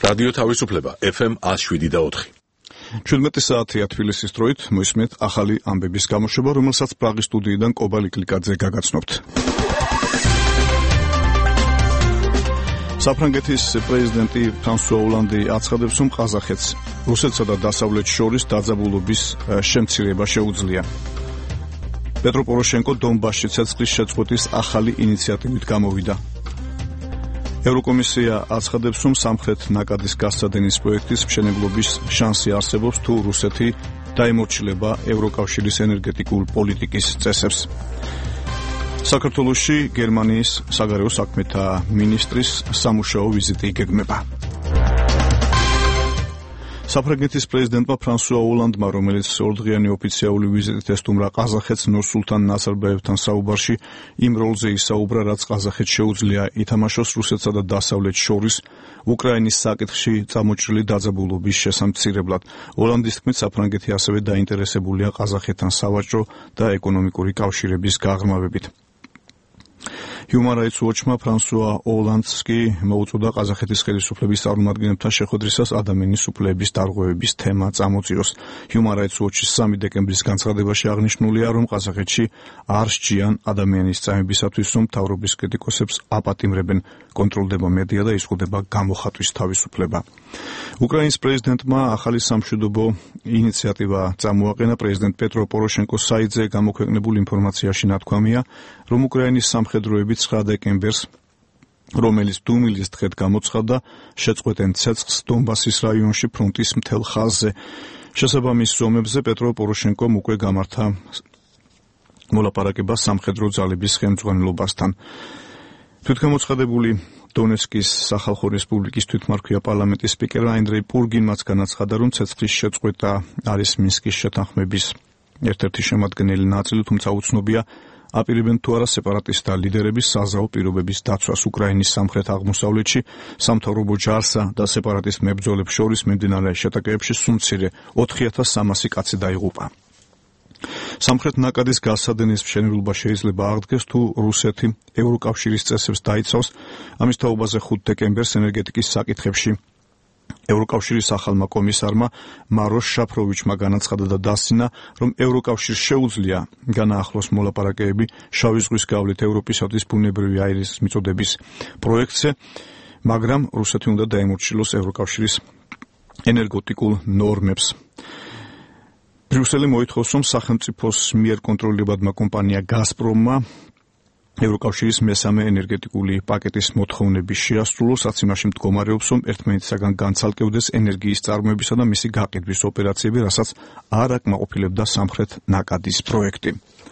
რადიო თავისუფლება FM 107.4. 17 საათია თბილისის დროით, მოისმენთ ახალი ამბების გამოშვება, რომელსაც პრაღის სტუდიიდან კობა ლიკლიკაძე გაგაცნობთ. საფრანგეთის პრეზიდენტი ფრანსუა ოლანდი აცხადებს, რომ ყაზახეთს რუსეთსა და დასავლეთს შორის დაძაბულობის შემცირება შეუძლია. პეტრო პოროშენკო დონბასში ცეცხლის შეწყვეტის ახალი ინიციატივით გამოვიდა. ევროკომისია აცხადებს, რომ სამხრეთ ნაკადის გასცადენის პროექტის მშენებლობის შანსი არსებობს, თუ რუსეთი დაემორჩილება ევროკავშირის ენერგეტიკულ პოლიტიკის წესებს. საქართველოში გერმანიის საგარეო საქმეთა მინისტრის სამუშაო ვიზიტი გეგმება. საფრანგეთის პრეზიდენტმა ფრანსუა ოლანდმა, რომელიც ორდღიანი ოფიციალური ვიზიტით ესტუმრა ყაზახეთს, ნურსულთან ნაზარბაევთან საუბარში იმ როლზე ისაუბრა, რაც ყაზახეთს შეუძლია ითამაშოს რუსეთსა და დასავლეთს შორის უკრაინის საკითხში წამოჭრილი დაძაბულობის შესამცირებლად. ოლანდის თქმით, საფრანგეთი ასევე დაინტერესებულია ყაზახეთთან სავაჭრო და ეკონომიკური კავშირების გაღრმავებით. Human Rights Watch-მა ფრანსუა ოლანდს კი მოუწოდა ყაზახეთის ხელისუფლების წარმომადგენლებთან შეხვედრისას ადამიანის უფლებების დარღვევების თემა წამოწიოს. Human Rights Watch-ის 3 დეკემბრის განცხადებაში აღნიშნულია, რომ ყაზახეთში არ სჯიან ადამიანის წამებისათვის, რომ მთავრობის კრიტიკოსებს აპატიმრებენ, კონტროლდება მედია და იზღუდება გამოხატვის თავისუფლება. უკრაინის პრეზიდენტმა ახალი სამშვიდობო ინიციატივა წამოაყენა. პრეზიდენტ პეტრო პოროშენკოს საიტზე გამოქვეყნებულ ინფორმაციაში ნათქვამია, რომ უკრაინის სამხედროები 9 დეკემბერს, რომელიც დუმილის დღედ გამოცხადდა, შეწყვეტენ ცეცხლს დონბასის რაიონში ფრონტის მთელ ხაზზე. შესაბამის ზომებზე პეტრო პოროშენკომ უკვე გამართა მოლაპარაკება სამხედრო ძალების ხელმძღვანელობასთან. თვითგამოცხადებული დონეცკის სახალხო რესპუბლიკის თვითმარქვია პარლამენტის სპიკერმა ანდრეი პურგინმაც განაცხადა, რომ ცეცხლის შეწყვეტა არის მინსკის შეთანხმების ერთ-ერთი შემადგენელი ნაწილი, თუმცა უცნობია, აპირებენ თუ არა სეპარატისტთა ლიდერების საზავო პირობების დაცვას უკრაინის სამხრეთ-აღმოსავლეთში. სამთავრობო ჯარსა და სეპარატისტ მებრძოლებს შორის მიმდინარე შეტაკებებში სულ მცირე 4300 კაცი დაიღუპა. სამხრეთ ნაკადის გასცადენის მშენებლობა შეიძლება აღდგეს, თუ რუსეთი ევროკავშირის წესებს დაიცავს. ამის თაობაზე 5 დეკემბერს ენერგეტიკის საკითხებში ევროკავშირის ახალმა კომისარმა მაროშ შაფროვიჩმა განაცხადა და დასცინა, რომ ევროკავშირს შეუძლია განაახლოს მოლაპარაკებები შავი ზღვის გავლით ევროპისათვის ბუნებრივი აირის მიწოდების პროექტზე, მაგრამ რუსეთი უნდა დაემორჩილოს ევროკავშირის ენერგეტიკულ ნორმებს. ბრიუსელი მოითხოვს, რომ სახელმწიფოს მიერ კონტროლებადმა კომპანია გაზპრომმა ევროკავშირის მესამე ენერგეტიკული პაკეტის მოთხოვნების შეასრულოს, რაც იმაში მდგომარეობს, რომ ერთმანეთისაგან განცალკევდეს ენერგიის წარმოებისა და მისი გაყიდვის ოპერაციები, რასაც არ აკმაყოფილებდა სამხრეთ ნაკადის პროექტი.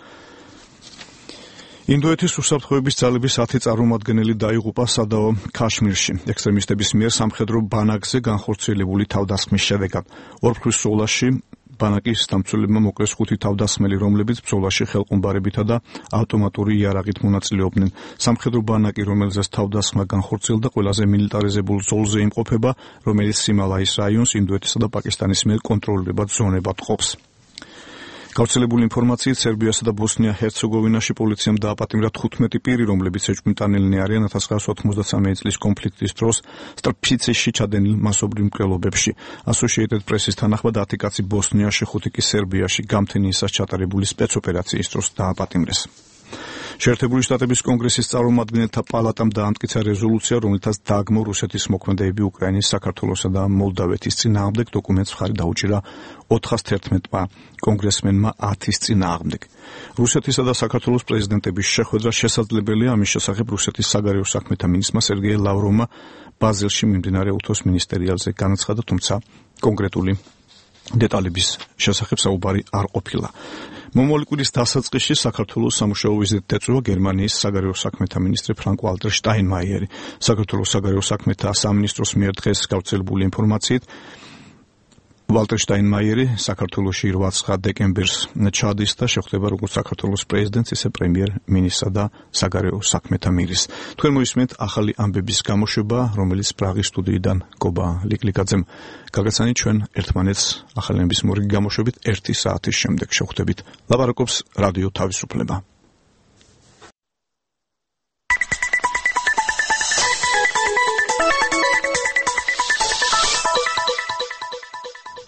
ინდოეთის უსაფრთხოების ძალების 10 წარმომადგენელი დაიღუპა სადაო ქაშმირში ექსტრემისტების მიერ სამხედრო ბანაკზე განხორციელებული თავდასხმის შედეგად. ორფრთვის ბრძოლაში ბანაკის დამცველებმა მოკლეს 5 თავდასხმელი, რომლებიც ბრძოლაში ხელყუმბარებითა და ავტომატური იარაღით მონაწილეობდნენ. სამხედრო ბანაკი, რომელზეც თავდასხმა განხორციელდა, ყველაზე მილიტარიზებულ ზოლზე იმყოფება, რომელიც სიმალაის რაიონს ინდოეთისა და პაკისტანის მიერ კონტროლირებად ზონებად ყოფს. გავრცელებული ინფორმაციით, სერბიასა და ბოსნია-ჰერცეგოვინაში პოლიციამ დააპატიმრა 15 პირი, რომლებიც ეჭვმიტანილნი არიან 1993 წლის კონფლიქტის დროს სტრპიცეში ჩადენილ მასობრივ მკვლელობებში. Associated Press-ის თანახმად 10 კაცი ბოსნიაში, 5 კი სერბიაში გამთენიისას ჩატარებული სპეცოპერაციის დროს დააპატიმრეს. შეერთებული შტატების კონგრესის წარმომადგენელთა პალატამ დაამტკიცა რეზოლუცია, რომელთაც დააგმო რუსეთის მოქმედებები უკრაინის, საქართველოსა და მოლდავეთის წინააღმდეგ. დოკუმენტს მხარი დაუჭირა 411-მა კონგრესმენმა 10-ის წინააღმდეგ. რუსეთისა და საქართველოს პრეზიდენტების შეხვედრა შესაძლებელია. ამის შესახებ რუსეთის საგარეო საქმეთა მინისტრმა სერგეი ლავროვმა ბაზელში მიმდინარე უთოს მინისტერიალზე განაცხადა, თუმცა კონკრეტული დეტალების შესახებ საუბარი არ ყოფილა. მომავალი კვირის დასაწყისში საქართველოს სამუშაო ვიზიტით ეწევა გერმანიის საგარეო საქმეთა მინისტრი ფრანკ-ვალტერ შტაინმაიერი. საქართველოს საგარეო საქმეთა სამინისტროს მიერ დღეს გავრცელებული ინფორმაციით, ვალტერ შტაინმაიერი საქართველოში 8 დეკემბერს ჩადის და შეხვდება როგორც საქართველოს პრეზიდენტს, ისე პრემიერ-მინისტრსა და საგარეო საქმეთა მინისტრს. თქვენ მოისმენთ ახალი ამბების გამოშვება, რომელიც პრაღის სტუდიიდან კობა ლიკლიკაძემ გაგაცანით. ჩვენ ერთმანეთს ახალი ამბების მორიგი გამოშვებით 1 საათის შემდეგ შევხვდებით. ლაპარაკობს რადიო თავისუფლება.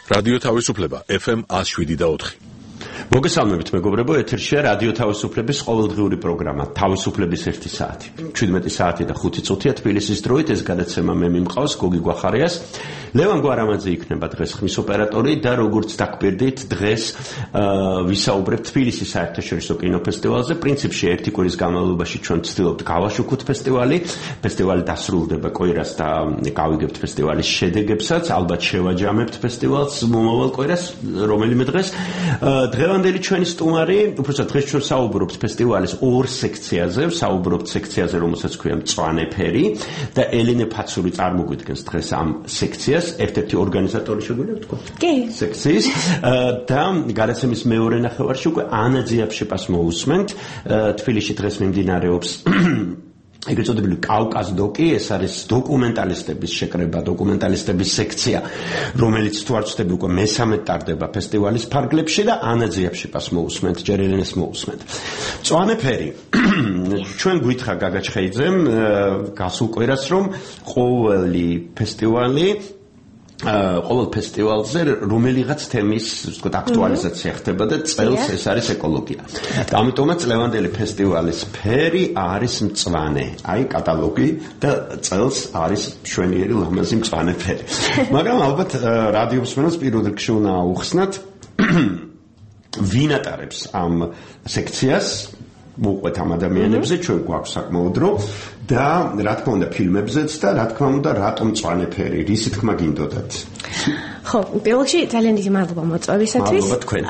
რადიო თავისუფლება FM 107.4. მოგესალმებით მეგობრებო, ეთერშია რადიო თავისუფლების ყოველდღიური პროგრამა თავისუფლების 1 საათი. 17 საათი და 5 წუთია თბილისის დროით ეს გადაცემა მე მიმყავს გოგი გვახარიას. ლევან გვარამაძე იქნება დღეს ხმის ოპერატორი და როგორც დაგკვირდით, დღეს ვისაუბრებთ თბილისის საერთაშორისო კინოფესტივალზე. პრინციპში ერთი კვირის განმავლობაში ჩვენ ვცდილობთ გავაშუქოთ ფესტივალი. ფესტივალი დასრულდება კვირას და გავიგებთ ფესტივალის შედეგებსაც. ალბათ შევაჯამებთ ფესტივალს მომავალ კვირას, რომელიმე დღეს. დღევანდელი ჩვენი სტუმარი, უბრალოდ დღეს ჩვენ საუბრობთ ფესტივალის ორ სექციაზე, საუბრობთ სექციაზე, რომელსაც ქვია მწვანე ფერი და ელენე ფაცური წარმოგვიდგენს დღეს ამ სექციას. ერთ-ერთი ორგანიზატორი შეგვიძლია ვთქვა? კი. სექციის და გადაცემის მეორე ნახევარში უკვე ანა ძიაფშეპას მოусმენთ. თბილისში დღეს მიმდინარეობს ეგრეთ წოდებული კავკაზდოკი, ეს არის დოკუმენტალისტების შეკრება, დოკუმენტალისტების სექცია, რომელიც თუ არ ვცდები უკვე მესამე ტარდება ფესტივალის ფარგლებში და ანა ძიაფშეპას მოусმენთ, ჯერ ელენეს მოусმენთ. მწვანე ფერი. ჩვენ გვითხრა გაგა ჩხეიძემ გასულ კვირას, რომ ყოველი ფესტივალზე რომელიღაც თემის, ვთქვათ, აქტუალიზაცია ხდება და წელს ეს არის ეკოლოგია. ამიტომაც ლევანდელი ფესტივალის ფერი არის მწვანე, აი კატალოგი და წელს არის მშვენიერი ლამაზი მწვანე ფერი. მაგრამ ალბათ რადიო მსმენელს პირველ რიგში უნდა აუხსნათ ვინ ატარებს ამ სექციას, მოუყვეთ ამ ადამიანებზე, ჩვენ გვაქვს საკმაოდ დრო და რა თქმა უნდა ფილმებზეც და რა თქმა უნდა რატომ მწვანე ფერი, რისი თქმა გინდოდათ? ხო, პირველში ძალიან დიდი მადლობა მოწვევისათვის. მადლობა თქვენ.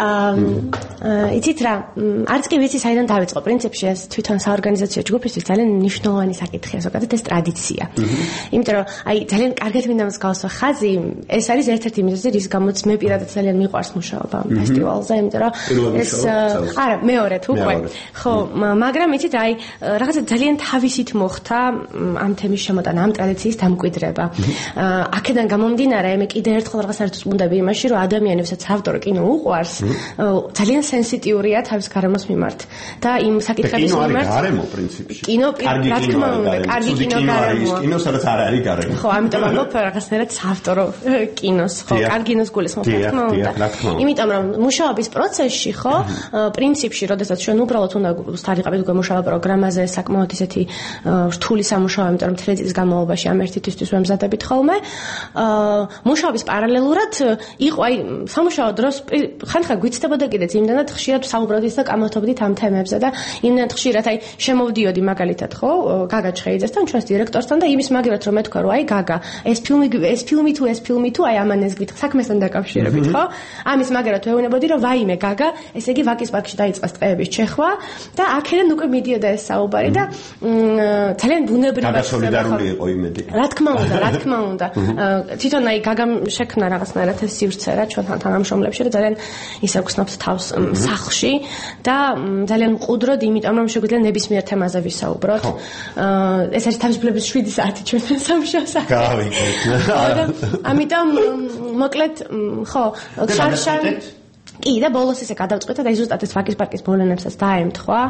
იცით რა, არც კი ვიცი საიდან დავიწყო. პრინციპში ეს თვითონ საორგანიზაციო ჯგუფისთვის ძალიან მნიშვნელოვანი საკითხია, ზოგადად ეს ტრადიცია. იმიტომ რომ აი ძალიან კარგად მინდა მსგავსო ხაზი, ეს არის ერთ-ერთი მიზეზი, რის გამოც მე პირადად ძალიან მიყვარს მუშაობა ფესტივალზე, იმიტომ რომ ეს არა, მეორედ უკვე. ხო, მაგრამ იცით აი რაღაცა ძალიან თავისით მოხდა ამ თემის შემოტანა, ამ ტრადიციის დამკვიდრება. აქედან გამომდინარე, მე კიდე ერთხელ რაღაცა ვუნდები იმაში, რომ ადამიანებსაც ავტორი კინო უყვარს, ძალიან სენსიტიურია თავის გარემოს მიმართ და იმ საკითხების მიმართ. კინო არის გარემო პრინციპში. კინო, რა თქმა უნდა, კარგი კინო გარემოა. კინო სადაც არ არის გარემო. ხო, ამიტომ ამბობ რაღაცნაირად საავტორო კინოს, ხო, კარგი კინოს გულისხმობ, რა თქმა უნდა. იმიტომ რომ მუშაობის პროცესში, ხო, პრინციპში, როდესაც ჩვენ უბრალოდ უნდა სტარიყავით გვემუშავა პროგრამაზე, საკმაოდ ისეთი რთული სამუშაო, იმიტომ რომ მთელი წლის განმავლობაში ამ ერთი თვისთვის ვემზადებით ხოლმე. მუშაობის პარალელურად იყო აი სამუშაო დროს ხანხა გვიცდებოდა კიდეც იმდანად ხშირად საუბრობდით და კამათობდით ამ თემებზე და იმდანად ხშირად აი შემოვდიოდი მაგალითად ხო გაგა ჩხეიძესთან ჩვენს დირექტორთან და იმის მაგერად რომ მეთქვა რომ აი გაგა ეს ფილმი თუ აი ამან ეს გვითხრა საქმესთან დაკავშირებით ხო ამის მაგერად ვეუბნებოდი რომ ვაიმე გაგა ესე იგი ვაკის პარკში დაიწყეს ტყეების ჩეხვა და აქედან უკვე მიდიოდა ეს საუბარი და ძალიან ბუნებრივად გადასოლიდარული იყო იმედი რა თქმა უნდა თვითონ აი გაგამ შექმნა რაღაცნაირად ეს სივრცე რა ჩვენთან თანამშრომლებში და ძალიან ისე გვსნობს თავს სახლში და ძალიან მყუდროდ იმიტომ რომ შეგვიძლია ნებისმიერ თემაზე ვისაუბროთ. ეს არის თავისუფლების 7 საათი ჩვენთან სამუშაოზე. გავიგეთ. ამიტომ მოკლედ ხო შარშან კი და ბოლოს ისე გადავწყვეტა და ზუსტად ეს ვაკის პარკის ბოლონებსაც დაემთხვა.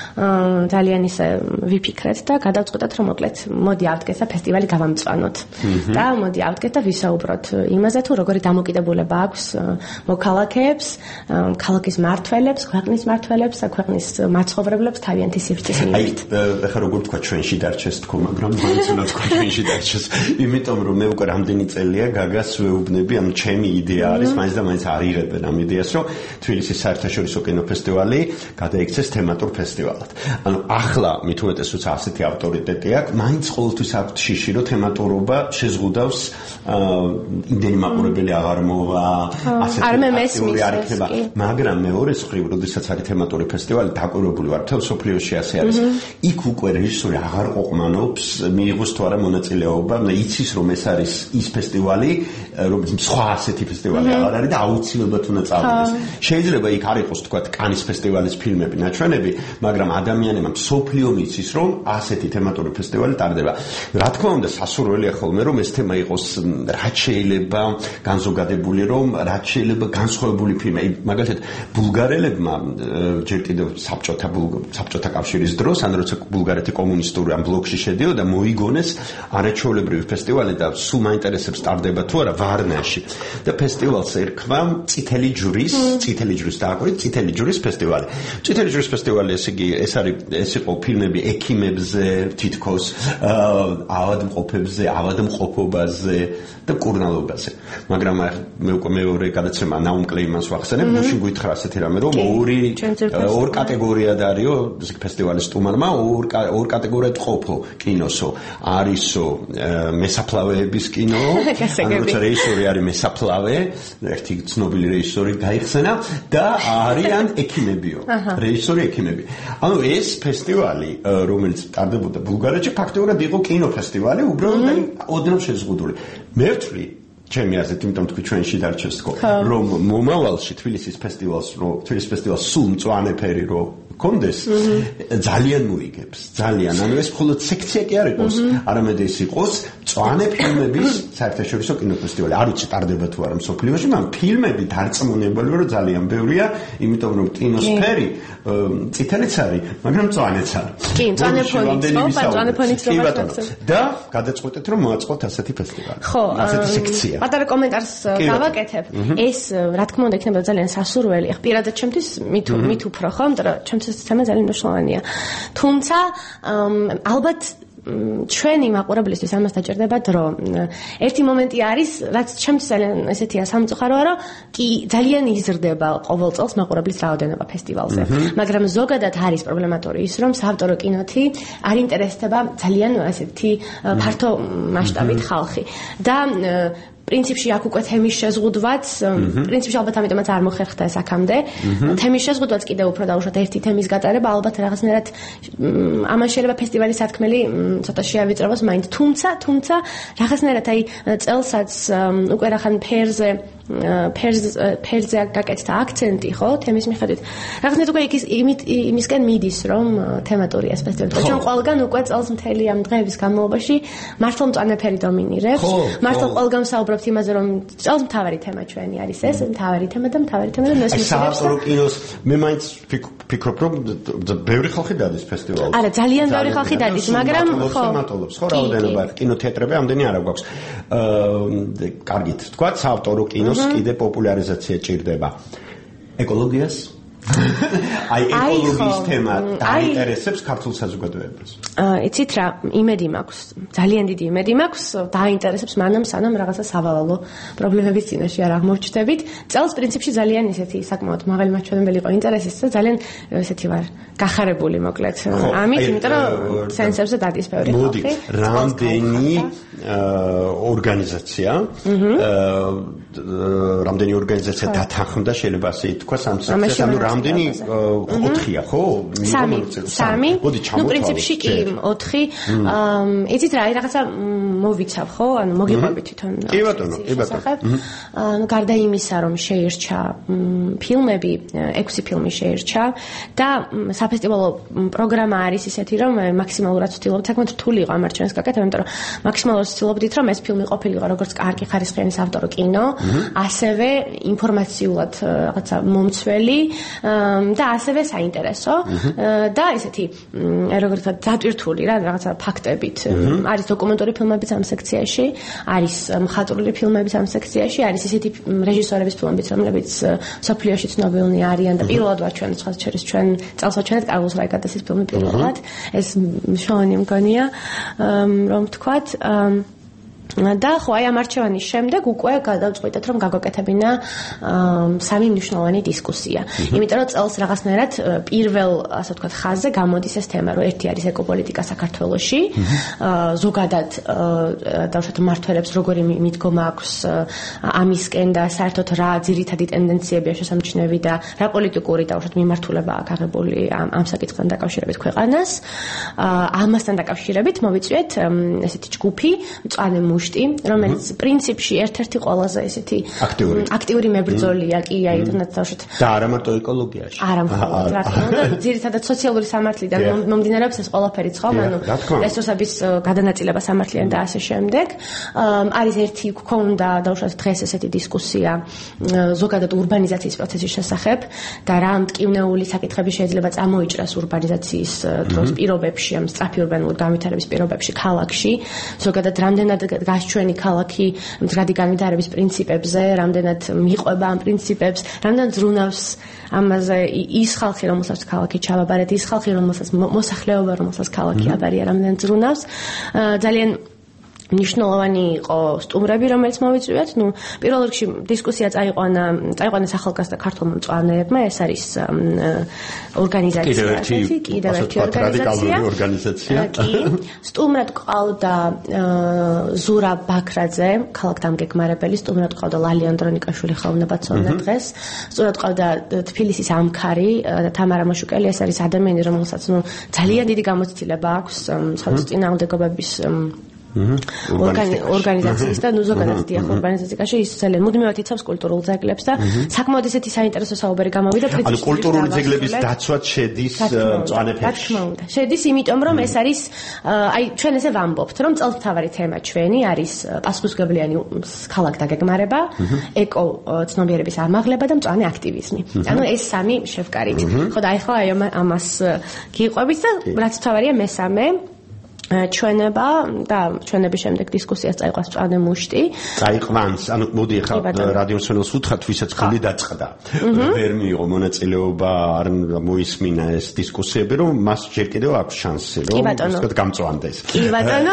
ძალიან ისე ვიფიქრეთ და გადავწყვეტათ რომ მოკლედ მოდი ავდგეთ და ფესტივალი გავამწვანოთ. და მოდი ავდგეთ და ვისაუბროთ იმაზე თუ როგორი დამოკიდებულება აქვს მოქალაქეებს, ქალაქის მმართველებს, ქვეყნის მმართველებს და ქვეყნის მაცხოვრებლებს თავიანთი სივრცის მიმართ. აი, ახლა როგორ თქვა ჩვენში დარჩეს თქო, მაგრამ მაინც უნდა თქვა ჩვენში დარჩეს. იმიტომ რომ მე უკვე რამდენი წელია გაგას ვეუბნები, ანუ ჩემი იდეა არის, მაინც და მაინც არ იღებენ ამ იდეას, რომ თბილისის საერთაშორისო კინოფესტივალი გადაიქცეს თემატურ ფესტივალად. ანუ ახლა მით უმეტესიც ასეთი ავტორიტეტი აქვს, მაინც ყოველთვის აქვს შიში, რომ თემატურობა შეზღუდავს იმდენი მაყურებელი აღარ მოვა, ასეთი აქტიური არ იქნება. მაგრამ მეორე მხრივ, როდესაც არის თემატური ფესტივალი, დაკვირვებული ვარ, მთელ მსოფლიოში ასე არის. იქ უკვე რეჟისორი აღარ ყოყმანობს, მიიღოს თუ არა მონაწილეობა, იცის რომ ეს არის ის ფესტივალი, რომელიც სხვა ასეთი ფესტივალი აღარ არის და აუცილებლად უნდა წავიდეს. შეიძლება იქ არ იყოს თქვა კანის ფესტივალის ფილმები, ნაჩვენები, მაგრამ ადამიანებმა მსოფლიო მიცის, რომ ასეთი თემატური ფესტივალი ტარდება. რა თქმა უნდა, სასურველია ხოლმე, რომ ეს თემა იყოს რაც შეიძლება განზოგადებული, რომ რაც შეიძლება განსხვავებული ფილმი. მაგალითად, ბულგარელებმა ჯერ კიდევ საბჭოთა კავშირის დროს, ან როცა ბულგარეთი კომუნისტური ამ ბლოკში შედიოდა, მოიგონეს არაჩვეულებრივი ფესტივალი და სულ მაინტერესებს ტარდება თუ არა ვარნაში. და ფესტივალს ერქვა წითელი ჯვრის დააკვირდით წითელი ჯვრის ფესტივალი. წითელი ჯვრის ფესტივალი ეს იყო ფილმები ექიმებზე, თითქოს ავადმყოფობაზე და კურნალობაზე. მაგრამ მე უკვე მეორე გადაცემა ნაუმ კლეიმანს ვახსენებ, მაშინ გითხრა ასეთი რამე, რომ ორ კატეგორიად არისო ფესტივალის სტუმარმა, ორ კატეგორიად ყოფო კინოსო. არისო მესაფლავეების კინო, როცა რეჟისორი არის მესაფლავე, ერთი ცნობილი რეჟისორი გაიხსენა და არიან ექიმებიო. რეჟისორი ექიმები. ანუ ეს ფესტივალი, რომელიც ტარდებოდა ბულგარეთში, ფაქტობრივად იყო კინოფესტივალი, უბრალოდ ოდნავ შეზღუდული. მე ვთვლი ჩემი აზრით, იმიტომ თქვი ჩვენში დარჩეს თქო, რომ მომავალში თბილისის ფესტივალს სულ მწვანე-ფერი რო კონდეს ძალიან მოიგებს, ძალიან. ანუ ეს მხოლოდ სექცია კი არ იყოს, არამედ ეს იყოს მწვანე ფილმების საერთაშორისო კინოფესტივალი. არ ვიცი ტარდება თუ არა მსოფლიოში, მაგრამ ფილმები დარწმუნებული ვარ, რომ ძალიან ბევრია, იმიტომ რომ კინოსფერი წითელიც არის, მაგრამ მწვანეც არის. კი, მწვანე ფონიც და გადაწყვეტეთ, რომ მოაწყოთ ასეთი ფესტივალი. ხო, ასეთი სექცია. პატარა კომენტარს გავაკეთებ. ეს რა თქმა უნდა იქნება ძალიან სასურველი. ახ პირადად ჩემთვის მით უფრო ხო, იმიტომ რომ ჩემთვის ეს თემა ძალიან მნიშვნელოვანია. თუმცა ალბათ ჩვენი მაყურებლისთვის ამას დაჭირდება დრო. ერთი მომენტი არის, რაც ჩემთვის ძალიან ესეთია სამწუხაროა, რომ კი ძალიან იზრდება ყოველ წელს მაყურებლის რაოდენობა ფესტივალზე. მაგრამ ზოგადად არის პრობლემატური ის, რომ საავტორო კინოთი არ ინტერესდება ძალიან ესეთი ფართო მასშტაბით ხალხი. და პრინციპში აქ უკვე თემის შეზღუდვაც, პრინციპში ალბათ ამიტომაც არ მოხერხდა ეს აქამდე. თემის შეზღუდვაც კიდევ უფრო დაუშვათ ერთი თემის გატარება, ალბათ რაღაცნაირად ამან შეიძლება ფესტივალის სათქმელი ცოტა შეავიწროს მაინც. თუმცა რაღაცნაირად აი წელსაც უკვე რახან ფერზე გაკეთდა აქცენტი, ხო, თემის მიხედვით. რაღაცნაირად უკვე იმისკენ მიდის, რომ თემატური ეს ფესტივალი. ჩვენ ყველგან უკვე წელს მთელი ამ დღეების განმავლობაში მართლა მწვანეფერი დომინირებს. მართლა ყველგან საუბრობთ იმაზე, რომ წელს მთავარი თემა ჩვენი არის ეს, მთავარი თემა და ნესმის. საავტორო კინოს მე მაინც ფიქრობ, რომ ბევრი ხალხი დადის ფესტივალზე. არა, ძალიან ბევრი ხალხი დადის, მაგრამ ხო, მატოლობს, ხო, რაოდენობა კინოთეატრები ამდენი არ გვაქვს. კარგით, თქვა საავტორო კინოს კიდე პოპულარიზაცია ჭირდება. ეკოლოგიას აი ეკოლოგიის თემა დაინტერესებს ქართულ საზოგადოებას. იცით რა, იმედი მაქვს, ძალიან დიდი იმედი მაქვს, დაინტერესებს მანამ სანამ რაღაცა სავალალო პრობლემების წინაშე არ აღმოჩნდებით. წელს პრინციპში ძალიან ისეთი საკმაოდ მაღალი მაჩვენებელი იყო ინტერესის და ძალიან ესეთი ვარ გახარებული მოკლედ. ამით, იმიტომ რომ სენსებზე დადის ბევრი ხალხი. მოდი, რამდენი ორგანიზაცია დათანხმდა შეიძლება ასე ითქვას ამ საქმეს, ანუ რამდენი 4-ია, ხო? სამი. ნუ პრინციპში კი 4. იცით რა, რაღაცა მოვიცავ, ხო? ანუ მოგიყვებით თვითონ. კი ბატონო. ანუ გარდა იმისა, რომ შეირჩა ფილმები, 6 ფილმი შეირჩა და საფესტივალო პროგრამა არის ისეთი, რომ მაქსიმალურად ვცდილობთ, საკმაოდ რთული იყო ამ არჩევნის გაკეთება, იმიტომ რომ მაქსიმალურად ვცდილობდით, რომ ეს ფილმი ყოფილიყო როგორც კარგი ხარისხიანი საავტორო კინო, ასევე ინფორმაციულად რაღაცა მომცველი და ასევე საინტერესო და ესეთი როგორც დატვირთული რა რაღაცა ფაქტებით. არის დოკუმენტური ფილმებიც ამ სექციაში, არის მხატვრული ფილმებიც ამ სექციაში, არის ესეთი რეჟისორების ფილმებიც, რომლებიც სოფლიოში ცნობილნი არიან და პირველად ვაჩვენეთ სხვათა ჩვენ წელს ვაჩვენეთ კარლოს რაიგადასის ფილმი პირველად. ეს მნიშვნელოვანი მგონია, რომ ვთქვათ და ხო აი ამ არჩევანის შემდეგ უკვე გადავწყვიტეთ რომ გაგვეკეთებინა სამი მნიშვნელოვანი დისკუსია. იმიტომ რომ წელს რაღაცნაირად პირველ ასე ვთქვათ ხაზზე გამოდის ეს თემა, რომ ერთი არის ეკოპოლიტიკა საქართველოში, ზოგადად დავუშვათ მმართველებს როგორი მიდგომა აქვს ამისკენ და საერთოდ რა ძირითადი ტენდენციებია შესამჩნევი და რა პოლიტიკური დავუშვათ მიმართულება აქვს აღებული ამ საკითხთან დაკავშირებით ქვეყანას. ამასთან დაკავშირებით მოვიწვიეთ ესეთი ჯგუფი მწვანე მუშტი მუშტი, რომელიც პრინციპში ერთ-ერთი ყველაზე ესეთი აქტიური მებრძოლია კი აიდნაც თავშეთ. და არა მარტო ეკოლოგიაში. არა მხოლოდ, რა თქმა უნდა, ძირითადად სოციალური სამართლიდან მომდინარეობს ეს ყველაფერიც, ხო? ანუ რესურსების გადანაწილება სამართლიან და ასე შემდეგ. არის ერთი გქონდა დაუშვათ დღეს ესეთი დისკუსია ზოგადად урბანიზაციის პროცესის შესახებ და რა მტკივნეული საკითხები შეიძლება წამოიჭრას урბანიზაციის დროს პირობებში, ამ სწრაფი урბანული განვითარების პირობებში ქალაქში, ზოგადად რამდენად გასჩვენი ქალაქი მდგრადი განვითარების პრინციპებზე, რამდენად მიყვება ამ პრინციპებს, რამდენად ზრუნავს ამაზე ის ხალხი, რომელსაც ქალაქი ჩავაბარეთ, ის ხალხი, რომელსაც მოსახლეობა, რომელსაც ქალაქი აბარია, რამდენად ზრუნავს. ძალიან ნიშნულოვანი იყო სტუმრები, რომელიც მოვიწვიეთ. პირველ რიგში დისკუსია წაიყვანეს ახალგაზრდა ქართულმა მწვანეებმა, ეს არის ორგანიზაცია, კიდევ ერთი ორგანიზაცია. კი, სტუმრად ყავდა ზურა ბაქრაძე, ქალაქთან გეგმარებელი, სტუმრად ყავდა ლალი ანდრონიკაშვილი ხელოვნებაცოვნა დღეს, სტუმრად ყავდა თბილისის ამქარი და თამარა მოშუკელი, ეს არის ადამიანი, რომელსაც ძალიან დიდი გამოცდილება აქვს სახელმწიფოებების ორგანიზაციის და ზოგადად დიახ ორგანიზაციაში ის ძალიან მუდმივად იცავს კულტურულ ძეგლებს და საკმაოდ ესეთი საინტერესო საუბარი გამოვიდა პრინციპში. ანუ კულტურული ძეგლების დაცვაც შედის მწვანეებში. შედის, იმიტომ რომ ეს არის აი ჩვენ ესე ვამბობთ, რომ წელთმთავარი თემა ჩვენი არის პასუხისმგებლიანი ქალაქ-დაგეგმარება, ეკო ცნობიერების ამაღლება და მწვანე აქტივიზმი. ანუ ეს სამი შევკარით. ხო და ახლა აი ამას გიყვებით და რაც თავარია მესამე ჩვენება და ჩვენების შემდეგ დისკუსიას წაიყვანს მწვანე მუშტი. წაიყვანს, ანუ მოდი ახლა რადიოს ხელს ვუთხრათ, ვისაც ხელი დაწყდა. ვერ მიიღო მონაწილეობა, არ მოისმინა ეს დისკუსიები, რომ მას ჯერ კიდევ აქვს შანსი, რომ ისეთ გამწვანდეს. კი ბატონო,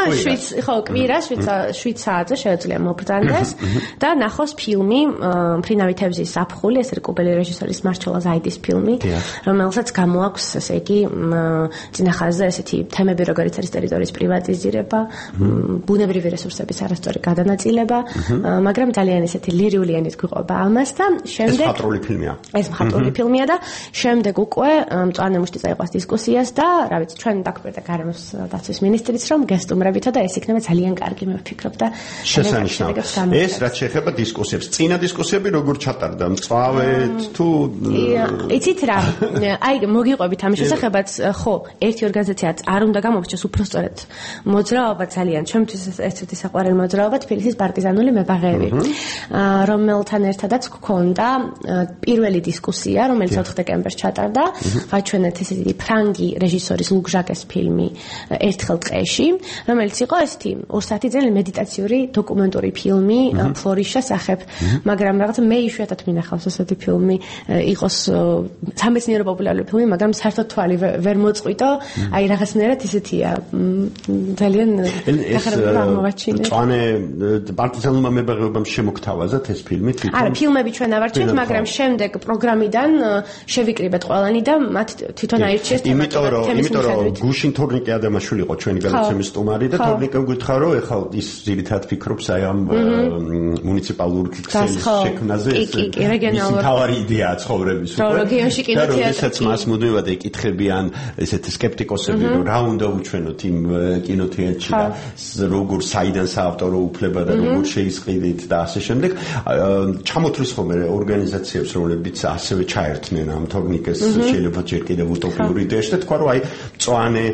კვირას 7 საათზე შეუძლია მობრძანდეს და ნახოს ფილმი მფრინავი თევზის ზაფხული, ეს რკუბელი რეჟისორის მარჩელა ზაიდის ფილმი, რომელსაც გამოაქვს, ესე იგი, წინახაზზე ესეთი თემები, როგორიც არის ტერიტორიის პრივატიზირება, ბუნებრივი რესურსების არასწორი გადანაწილება, მაგრამ ძალიან ესეთი ლირიული ენით გვიყვება ამას და შემდეგ ეს მხატვრული ფილმია. ეს მხატვრული ფილმია და შემდეგ უკვე მწვანე მუშტი წაიყვანს დისკუსიას და რა ვიცი, ჩვენ დაგვერდა გარემოს დაცვის მინისტრიც რომ გესტუმრებითა და ეს იქნება ძალიან კარგი, მე ვფიქრობ და შესანიშნავი. ეს რაც შეეხება დისკუსიებს, წინა დისკუსიები როგორ ჩატარდა? მწვავეთ თუ იცით რა? აი მოგიყვებით ამის შესახებაც, ხო, ერთი ორგანიზაციაც არ უნდა გამოვიჩეს უფრო სწორედ მოძრაობა ძალიან ჩემთვის ერთ-ერთი საყვარელი მოძრაობა თბილისის პარტიზანული მებაღეები, რომელთან ერთადაც გქონდა პირველი დისკუსია, რომელიც 4 დეკემბერს ჩატარდა, გაჩვენეთ ესეთი ფრანგი რეჟისორის ლუგჟაკეს ფილმი ერთხელ ტყეში, რომელიც იყო ესეთი 2 საათიანი მედიტაციური დოკუმენტური ფილმი ფლორის შესახებ, მაგრამ რაღაც მე იშვიათად მინახავს ესეთი ფილმი, იყოს სამეცნიერო პოპულარული ფილმი, მაგრამ საერთოდ თვალი ვერ მოწყვიტო, აი რაღაცნაირად ესეთია ძალიან გახარებული აღმოაჩინე. მწვანე პარტიზანულმა მებაღეობამ შემოგთავაზათ ეს ფილმი თვითონ? არა, ფილმები ჩვენ ავარჩიეთ, მაგრამ შემდეგ პროგრამიდან შევიკრიბეთ ყველანი და მათ თვითონ აირჩიეს თემატიკა. იმიტომ რომ გუშინ თორნიკე ადამიანშვილი იყო ჩვენი გადაცემის სტუმარი და თორნიკემ გითხრა რომ ეხლა ის ძირითადად ფიქრობს აი ამ მუნიციპალურ ქსელის შექმნაზე, ეს თავარი იდეაა ცხოვრების უკვე. რეგიონში კინოთეატრი. და მას მუდმივად ეკითხებიან ესეთი სკეპტიკოსები, რომ რა უნდა უჩვენოთ იმ კინოთეატრში და როგორ საიდან საავტორო უფლება და როგორ შეისყიდით და ასე შემდეგ. ჩამოთვლის ხოლმე ორგანიზაციებს, რომლებიც ასევე ჩაერთნენ ამ თორნიკეს შეიძლება ჯერ კიდევ უტოპიური იდეაში და თქვა რომ აი მწვანე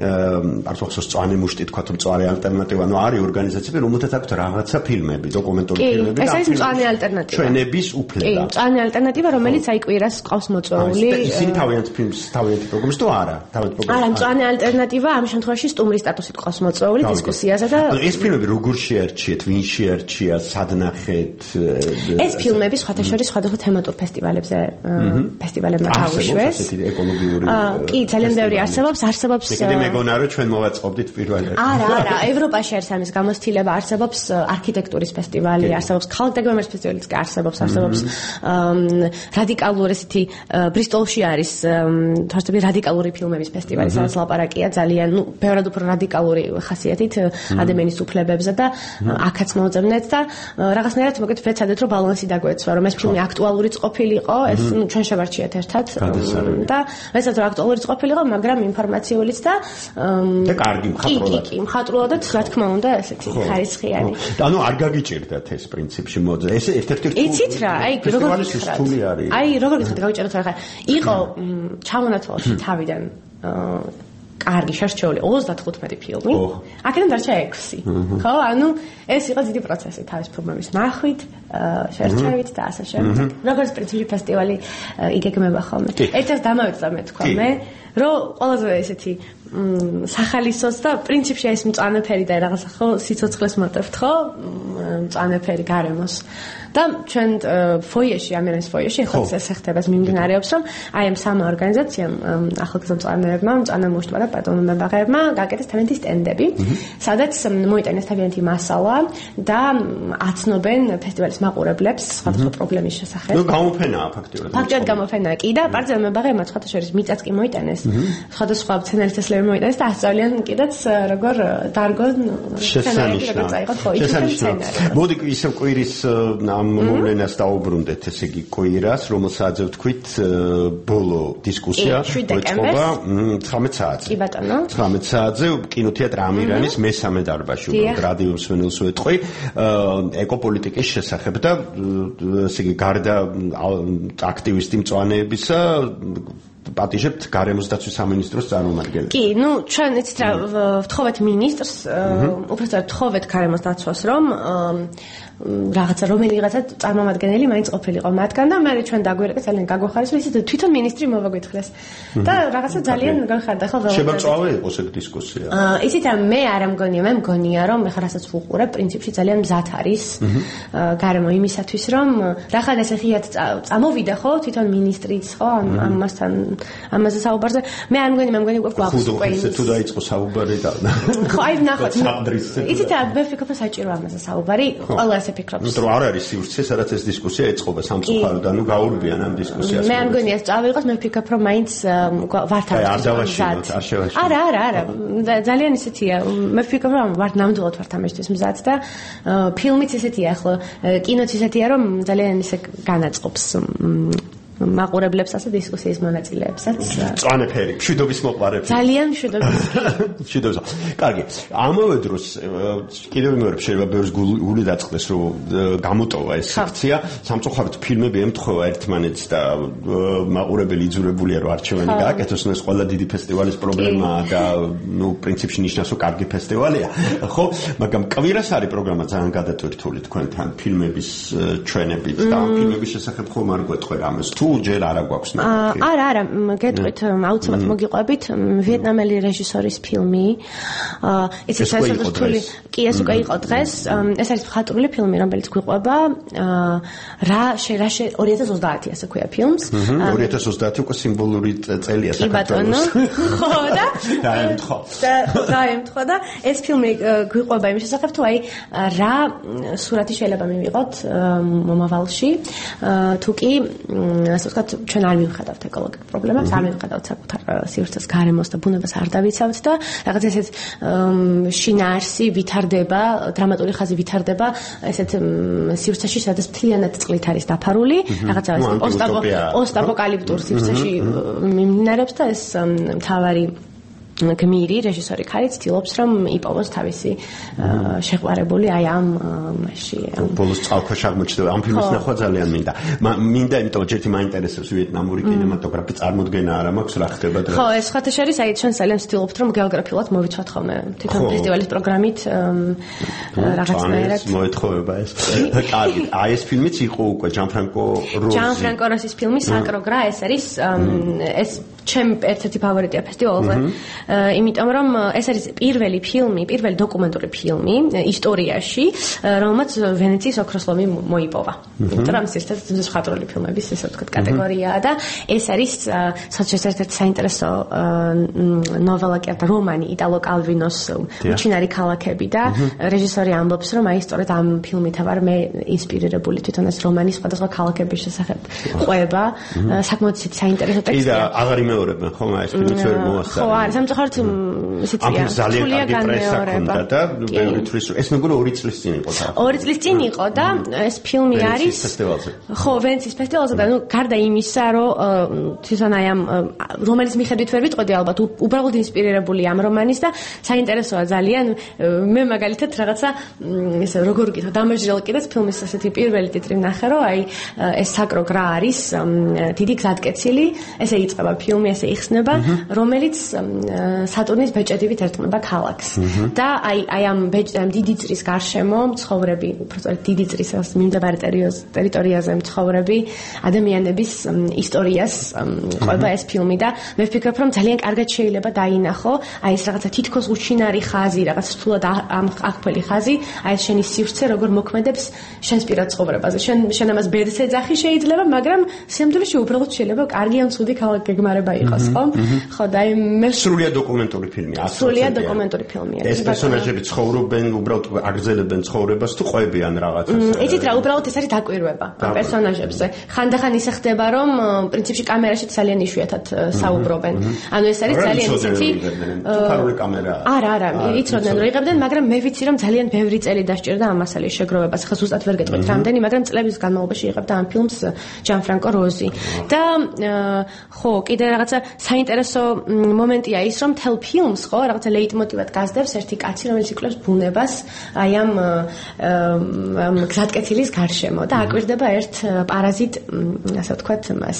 არ თქოს მწვანე მუშტი თქვა რომ მწვანე ალტერნატივა, ანუ არის ორგანიზაციები, რომელთაც აქვთ რაღაცა ფილმები, დოკუმენტური ფილმები და ეს არის მწვანე ალტერნატივა. ჩვენების უფლება. კი, მწვანე ალტერნატივა, რომელიც აი კვირას ყავს მოწვეული. ისინი თავიანთ ფილმს, თავიანთ პროგრამას თუ არა? თავიანთ პროგრამას. არა, მწვანე ალტერნატივა ამ შემთხვევაში სტუმრის სტატუსით ყავს მოწვეული დისკუსიაზე და ეს ფილმები როგორ შეარჩიეთ, ვინ შეარჩია, სად ნახეთ? ეს ფილმები სხვათა შორის სხვადასხვა თემატურ ფესტივალებზე ფესტივალებმა გაუშვეს. კი, ძალიან ბევრი არსებობს. მე მეგონა რომ ჩვენ მოვაწყობდით პირველად. არა, ევროპაში არის ამის გამოცდილება, არსებობს არქიტექტურის ფესტივალი, არსებობს ქალაქ-დაგეგმარების ფესტივალიც კი არსებობს რადიკალური ესეთი ბრისტოლში არის თორსები რადიკალური ფილმების ფესტივალი, სადაც ლაპარაკია ძალიან, ბევრად უფრო რადიკალური ხასიათით ადამიანის უფლებებზე და აქაც მოუწევდეთ და რაღაცნაირად მოგეთ ვეცადეთ რომ ბალანსი დაგვეცვა რომ ეს ფილმი აქტუალურიც ყოფილიყო ეს ჩვენ შევარჩიეთ ერთად და ვეცადეთ რომ აქტუალურიც ყოფილიყო მაგრამ ინფორმაციულიც და კარგი მხატვრულად კი მხატვრულად რა თქმა უნდა ესეთი ხარისხიანი ანუ არ გაგიჭირდათ ეს პრინციპში მოძ ეს ერთ-ერთი იცით რა აი როგორ გითხრათ აი როგორ გითხრათ გავიჭეროთ რა ხა იყო ჩამონათვალში თავიდან კარგი შერჩეული 35 ფილმი. აქედან დარჩა 6. ხო? ანუ ეს იყო დიდი პროცესი თავის ფილმების ნახვით, შერჩევით და ასე შემდეგ. როგორც პრინციპი ფესტივალი იგეგმება ხოლმე. ერთად დამავიწყდა მე თქვა მე, რომ ყველაზე ესეთი სახალისოს და პრინციპში ეს მწვანეფერი და რაღაცა ხო სიცოცხლეს მოტევთ ხო? მწვანეფერი გარემოს. და ჩვენ ფოიეში, ამერანის ფოიეში ახლა ეს ხდება მიმდინარეობს, რომ აი ამ სამ ორგანიზაციამ ახალგაზრდა მწვანეებმა, მწვანემუშტმა და პატრონებმა გაკეთეს თავიანთი სტენდები, სადაც მოიტანეს თავიანთი მასალა და აცნობენ ფესტივალის მაყურებლებს სხვადასხვა პრობლემის შესახებ. ნუ გამოფენაა ფაქტიურად. ფაქტიურად გამოფენაა კი და პარტიზანებმა სხვადასხვა შორის მიწაც კი მოიტანეს, სხვადასხვა სცენარისტები მოიტანეს და ასწავლიან კიდეც როგორ დარგონ სცენარი, როგორ წაიღოთ ფოიეში სცენარი. მოდი ისევ კვირის მოვლენას დაუბრუნდეთ, ესე იგი კვირას, რომელსაც ვთქვით ბოლო დისკუსია მოწყობა 19 საათზე. კი ბატონო. 19 საათზე კინოთეატრ ამირანის მესამე დარბაზში უბრალოდ რადიო მსმენელს ვეთყვი ეკოპოლიტიკის შესახებ და ესე იგი გარდა აქტივისტი მწვანეებისა პატიჟებთ გარემოს დაცვის სამინისტროს წარმომადგენლებს. კი, ნუ ჩვენ იცით რა ვთხოვეთ მინისტრს, უბრალოდ ვთხოვეთ გარემოს დაცვას, რომ რაღაცა რომელიღაცა წარმომადგენელი მაინც ყოფილიყო მათგან და მე ჩვენ დაგვერეკეთ ძალიან გაგვეხარეს რომ ისე თვითონ მინისტრი მოვაგვითხეს და რაღაცა ძალიან გაიხარდა ხო შემოწავე იყოს ეს დისკუსია იცით მე არ მგონია მე მგონია რომ მე ხარ რასაც ვუყურებ პრინციპში ძალიან მზად არის გარემო იმისათვის რომ რახან ესე ხიათ წამოვიდა ხო თვითონ მინისტრიც ხო ამასთან ამაზე საუბარზე მე არ მგონია მე მგონია გვაქვს უკვე ისე თუ დაიწყო საუბარი და ხო აი ნახოთ იცით მე ვფიქრობ საჭირო ამაზე საუბარი ყველა ფიქრობს. ნუ არ არის სივრცე, სადაც ეს დისკუსია ეწყობა სამწუხაროდ, ანუ გაურბიან ამ დისკუსიას. მე არ მგონია წავიღოს, მე ვფიქრობ, რომ მაინც ვართ არ დავაშინოთ, არ შევაშინოთ. არა, ძალიან ისეთია. მე ვფიქრობ, რომ ვართ ნამდვილად ვართ ამისთვის მზად და ფილმიც ისეთია, ხო, კინოც ისეთია, რომ ძალიან ისე განაწყობს მაყურებლებს ასე დისკუსიის მონაწილეებსაც. მწვანეფერი, მშვიდობის მოყარებს. ძალიან მშვიდობის. მშვიდობის. კარგი. ამავე დროს კიდევ მეორე შეიძლება ბევრს გული დაწყდეს, რომ გამოტოვა ეს სექცია. სამწუხაროდ ფილმები ემთხვევა ერთმანეთს და მაყურებელი იძულებულია რომ არჩევანი გააკეთოს, ეს ყველა დიდი ფესტივალის პრობლემაა და ნუ პრინციპში ნიშნავს, რომ კარგი ფესტივალია, ხო? მაგრამ კვირას არის პროგრამა ძალიან გადატვირთული თქვენთან ფილმების ჩვენებით და ამ ფილმების შესახებ ხომ არ გვეტყვი რამეს თუ ჯერ არა გვაქვს ნაკლები. არა, გეტყვით, აუცილებლად მოგიყვებით ვიეტნამელი რეჟისორის ფილმი. ეს შესაძლებელი კი ეს უკვე იყო დღეს. ეს არის მხატვრული ფილმი, რომელიც გვიყვება. რა 2030 ასე ქვია ფილმს. 2030 უკვე სიმბოლური წელია საქართველოს. ხო და დაემთხვა და ეს ფილმი გვიყვება იმის შესახებ თუ აი რა სურათი შეიძლება მივიღოთ მომავალში. თუ კი ასე ვთქვათ, ჩვენ არ მივხედავთ ეკოლოგიურ პრობლემებს, არ მივხედავთ საკუთარ სივრცეს, გარემოს და ბუნებას არ დავიცავთ და რაღაც ესეთ შინაარსი ვითარდება, დრამატული ხაზი ვითარდება ესეთ სივრცეში, სადაც მთლიანად წყლით არის დაფარული, რაღაცა პოსტაპოკალიფტურ სივრცეში მიმდინარეობს და ეს მთავარი გმირი რეჟისორი ქალი ცდილობს რომ იპოვოს თავისი შეყვარებული აი ამ მასში ბოლოს წყალქვეშ აღმოჩნდება ამ ფილმის ნახვა ძალიან მინდა იმიტომ რომ ჯერთი მაინტერესებს ვიეტნამური კინემატოგრაფი წარმოდგენა არა მაქვს რა ხდება დღეს ხო ეს სხვათა შორის აი ჩვენ ძალიან ვცდილობთ რომ გეოგრაფიულად მოვიცვათ ხოლმე თვითონ ფესტივალის პროგრამით რაღაცნაირად მოეთხოვება ეს კარგი აი ეს ფილმიც იყო უკვე ჯანფრანკო როსის ფილმი საკრო გრა ეს არის ეს ჩემი ერთ-ერთი ფავორიტია ფესტივალზე იმიტომ რომ ეს არის პირველი დოკუმენტური ფილმი ისტორიაში რომელმაც ვენეციის ოქროს ლომი მოიპოვა იმიტომ რომ ეს ერთ-ერთი მხატვრული ფილმების ესე ვთქვათ კატეგორიაა და ეს არის ერთ-ერთი საინტერესო ნოველა კი არა რომანი იტალო კალვინოს უჩინარი ქალაქები და რეჟისორი ამბობს რომ აი სწორედ ამ ფილმით ვარ მე ინსპირირებული თვითონ ეს რომანი სხვადასხვა ქალაქების შესახებ ყვება საკმაოდ საინტერესო ტექსტია განმეორებენ ხომ ეს ფილმიც ვერ მოასწარ. ხო, არის, სამწუხაროდ ისეთია. ძალიან კარგი პრესა ჰქონდა და ბევრი თვის ეს მეგონა 2 წლის წინ იყო. 2 წლის წინ იყო და ეს ფილმი არის ხო, ვენეციის ფესტივალზე და გარდა იმისა, რომ თვითონ აი ამ რომელიც მიხედვით ვერ ვიტყოდი ალბათ უბრალოდ ინსპირირებული ამ რომანის და საინტერესოა ძალიან მე მაგალითად რაღაცა ესე როგორ ვკითხო დამაჟრელ კიდეც ფილმის ასეთი პირველი ტიტრი ვნახე რომ აი ეს საკროგრა არის დიდი გზატკეცილი ესე იწყება ფილმი ესე იხსნება რომელიც სატურნის ბეჭედივით ერტყმება ქალაქს და აი ამ დიდი წრის გარშემო მცხოვრები უბრალოდ დიდი წრის მიმდებარე ტერიტორიაზე მცხოვრები ადამიანების ისტორიას ყვება ეს ფილმი და მე ვფიქრობ რომ ძალიან კარგად შეიძლება დაინახო აი ეს რაღაცა თითქოს უჩინარი ხაზი რაღაც რთულად აკფელი ხაზი აი ეს შენი სივრცე როგორ მოქმედებს შენს პირად ცხოვრებაზე შენ ამას ბედს ეძახი შეიძლება მაგრამ სიამდვილეში უბრალოდ შეიძლება კარგი ან ცუდი გეგმარება იყოს ხო და აი მე სრულიად დოკუმენტური ფილმია სრულიად დოკუმენტური ფილმია ეს პერსონაჟები ცხოვრობენ უბრალოდ აგრძელებენ ცხოვრებას თუ ყვებიან რაღაცას იცით რა უბრალოდ ეს არის დაკვირვება ამ პერსონაჟებზე ხანდახან ისე ხდება რომ პრინციპში კამერაში ძალიან იშვიათად საუბრობენ ანუ ეს არის ძალიან ისეთი თუფარული კამერა არა იცოდნენ რომ იღებდნენ მაგრამ მე ვიცი რომ ძალიან ბევრი წელი დასჭირდა ამ მასალის შეგროვებას ხა ზუსტად ვერ გეტყვით რამდენი მაგრამ წლების განმავლობაში იღებდა ამ ფილმს ჯანფრანკო როზი და ხო კიდე რაღაცა საინტერესო მომენტია ის რომ თელ ფილმს ხო რაღაცა ლეიტმოტივად გასდევს ერთი კაცი რომელიც იკვლევს ბუნებას აი ამ გზატკეცილის გარშემო და აკვირდება ერთ პარაზიტ ასე ვთქვათ მას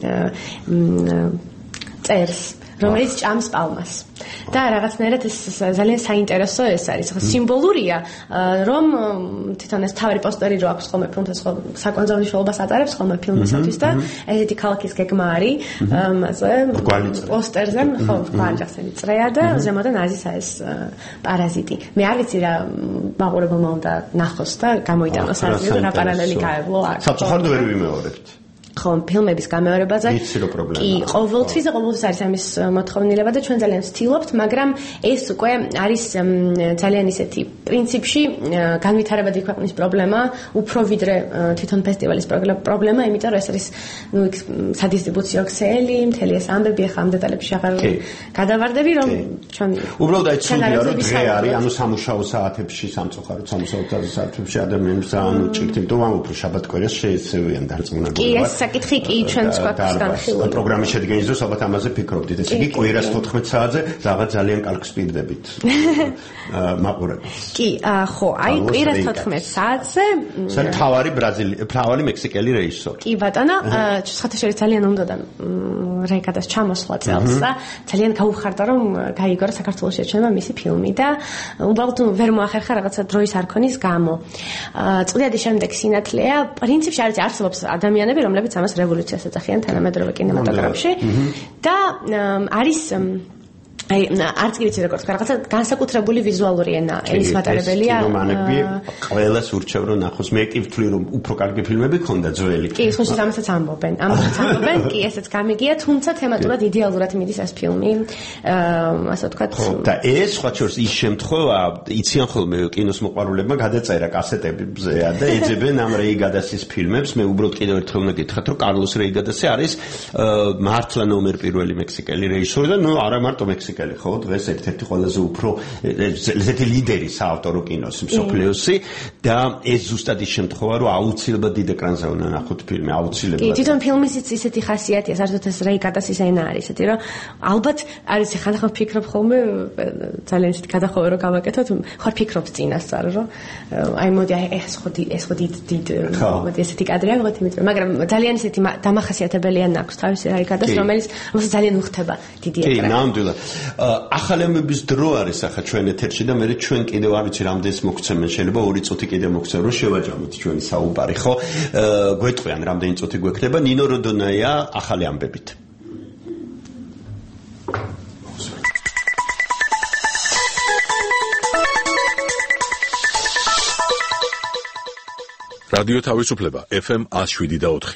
წერს რომელიც ჭამს პალმას და რაღაცნაირად ეს ძალიან საინტერესო ეს არის ხო სიმბოლურია რომ თვითონ ეს თავი პოსტერი რო აქვს ხოლმე ფილმს ხო საკვანძო მნიშვნელობას ატარებს ხოლმე ფილმისათვის და ესეთი ქალაქის გეგმა არის მასე პოსტერზე ხო გვაჯახსენი წრეა და ზემოდან აზისა ეს პარაზიტი მე არ ვიცი რა მაყურებელმა უნდა ნახოს და გამოიტანოს აზრი და რა პარალელი გაევლო აქ საფრთხოდ ვერ ვიმეორებთ ხო ფილმების გამეორებაზე კი ყოველთვის არის ამის მოთხოვნილება და ჩვენ ძალიან ვცდილობთ მაგრამ ეს უკვე არის ძალიან ისეთი პრინციპში განვითარებადი ქვეყნის პრობლემა უფრო ვიდრე თვითონ ფესტივალის პრობლემა იმიტომ რომ ეს არის სადისტრიბუციო ქსელი მთელი ეს ამბები ახლა ამ დეტალებში აღარ გადავარდები რომ ჩვენ უბრალოდ აი ცუდია რომ დღე არის ანუ სამუშაო საათებში სამწუხაროდ სამუშაო საათებში ადამიანებს ანუ ჭირდება რომ უფრო შაბათ-კვირას შეეცევიან დარწმუნებულობა საკითხი კი ჩვენ სხვათგან განხილული. პროგრამის შედგენისას ალბათ ამაზე ფიქრობდით. ესე იგი კვირას 14 საათზე რაღაც ძალიან კარგს პირდებით. მაყურებელს. კი, ხო, აი კვირას 14 საათზე. სულ თავარი მექსიკელი რეჟისორი. კი ბატონო, შესაძლოა ძალიან უნდა და რეკადას ჩამოსვლა წელს და ძალიან გაუხარდა რომ გაიგო რა საქართველოს შეჩვენება მისი ფილმი და უბრალოდ ვერ მოახერხა რაღაცა დროის არ ქონის გამო. წლიანი შემდეგ სინათლეა, პრინციპში არსებობს ადამიანები, რომლებიც ამას რევოლუციას ეძახიან თანამედროვე კინემატოგრაფში და არის აი არც კი ვიცი როგორ თქვა რაღაცა განსაკუთრებული ვიზუალური ენის მატარებელია კინომანები ყველას ურჩევ რომ ნახოს მე კი ვთვლი რომ უფრო კარგი ფილმები ქონდა ძველი კი ხოშიც ამასაც ამბობენ კი ესეც გამიგია თუმცა თემატურად იდეალურად მიდის ეს ფილმი ასე ვთქვათ და ეს სხვა შორს ის შემთხვევა იციან ხოლმე კინოს მოყვარულებმა გადაწერა კასეტებზეა და ეძებენ ამ რეიგადასის ფილმებს მე უბრალოდ კიდევ ერთხელ უნდა გითხრათ რომ კარლოს რეიგადასი არის მართლა ნომერ პირველი მექსიკელი რეჟისორი და ნუ არა მარტო მექსიკელი ხო დღეს ერთ-ერთი ყველაზე უფრო ესეთი ლიდერი საავტორო კინოს მსოფლიოსი და ეს ზუსტად ის შემთხვევა რომ აუცილებლად დიდ ეკრანზე უნდა ნახოთ ფილმი აუცილებლად კი თვითონ ფილმის ისეთი ხასიათია საერთოდ ეს რეიგადასის ენა არის ესეთი რომ ალბათ არის ხანდახან ვფიქრობ ხოლმე ძალიან ისეთი გადახოვე რომ გავაკეთოთ ხარ ფიქრობ წინასწარ რომ აი მოდი ეს ხო დიდ მოდი ესეთი კადრი ავიღოთ იმიტომ მაგრამ ძალიან ისეთი დამახასიათებელია აქვს თავისი რეიგადას რომელიც ძალიან უხდება დიდი ეკრანი კი ნამდვილად ახალი ამბების დრო არის ახლა ჩვენ ეთერში და მე ჩვენ კიდევ არ ვიცი რამდენს მოგცემენ შეიძლება 2 წუთი კიდევ მოგცემ რომ შევაჯამოთ ჩვენი საუბარი ხო გვეტყვიან რამდენი წუთი გვექნება ნინო როდონაია ახალი ამბებით რადიო თავისუფლება FM 107.4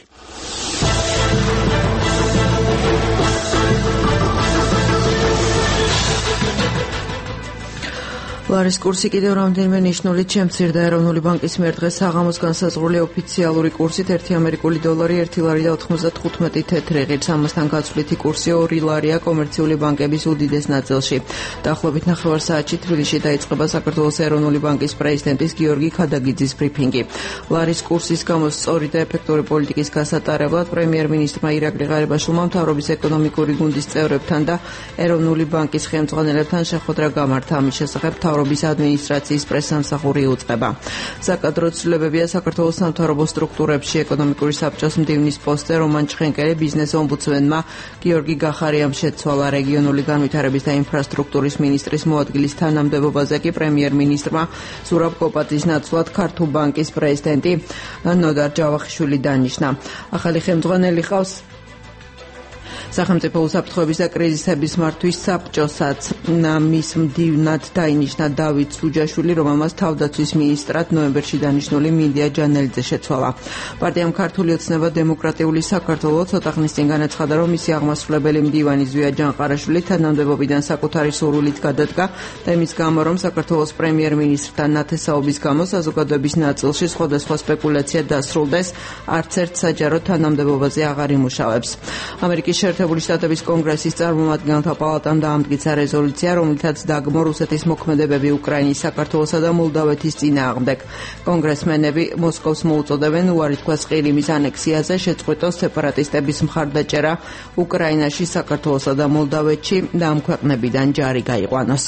ლარის კურსი კიდევ რამდენიმე ნიშნულით შემცირდა. ეროვნული ბანკის მიერ დღეს საღამოს განსაზღვრული ოფიციალური კურსით 1 ამერიკული დოლარი 1 ლარი და 95 თეთრი ღირს. ამასთან გაცვლითი კურსი 2 ლარია კომერციული ბანკების უდიდეს ნაწილში. დაახლოებით 9 საათში თბილისში დაიწყება საქართველოს ეროვნული ბანკის პრეზიდენტის გიორგი ქადაგიძის ბრიფინგი. ლარის კურსის გამო სწორი და ეფექტური პოლიტიკის გასატარებლად პრემიერ-მინისტრმა ირაკლი ღარიბაშვილმა მთავრობის ეკონომიკური გუნდის წევრებთან და ეროვნული ბანკის ხელმძღვანელებთან შეხვედრა გამართა. ამის შესახებ მთავრობის ადმინისტრაციის პრესსამსახური უწყება. საკადრო ცვლილებებია საქართველოს სამთავრობო სტრუქტურებში. ეკონომიკური საბჭოს მდივნის პოსტზე რომან ჩხენკელი ბიზნეს ომბუდსმენმა გიორგი გახარიამ შეცვალა. რეგიონული განვითარების და ინფრასტრუქტურის მინისტრის მოადგილის თანამდებობაზე კი პრემიერ-მინისტრმა ზურაბ კოპაძის ნაცვლად ქართულ ბანკის პრეზიდენტი ნოდარ ჯავახიშვილი დანიშნა. ახალი ხელმძღვანელი ყავს სახელმწიფო უსაფრთხოების და კრიზისების მართვის საბჭოსაც. მის მდივნად დაინიშნა დავით სუჯაშვილი, რომელმაც თავდაცვის მინისტრად ნოემბერში დანიშნული მინდია ჯანელიძე შეცვალა. პარტიამ ქართული ოცნება დემოკრატიული საქართველო ცოტა ხნის წინ განაცხადა, რომ მისი აღმასრულებელი მდივანი ზვია ჯანყარაშვილი თანამდებობიდან საკუთარი სურვილით გადადგა და იმის გამო, რომ საქართველოს პრემიერ-მინისტრთან ნათესაობის გამო საზოგადოების ნაწილში სხვადასხვა სპეკულაცია დასრულდეს, არც ერთ საჯარო თანამდებობაზე აღარ იმუშავებს. ამერიკის შეერთებული შტატების კონგრესის წარმომადგენელთა პალატამ დაამტკიცა რეზოლუცია, რომლითაც დაგმო რუსეთის მოქმედებები უკრაინის, საქართველოსა და მოლდავეთის წინააღმდეგ. კონგრესმენები მოსკოვს მოუწოდებენ უარი თქვას ყირიმის ანექსიაზე, შეწყვიტოს სეპარატისტების მხარდაჭერა უკრაინაში, საქართველოსა და მოლდავეთში და ამ ქვეყნებიდან ჯარი გაიყვანოს.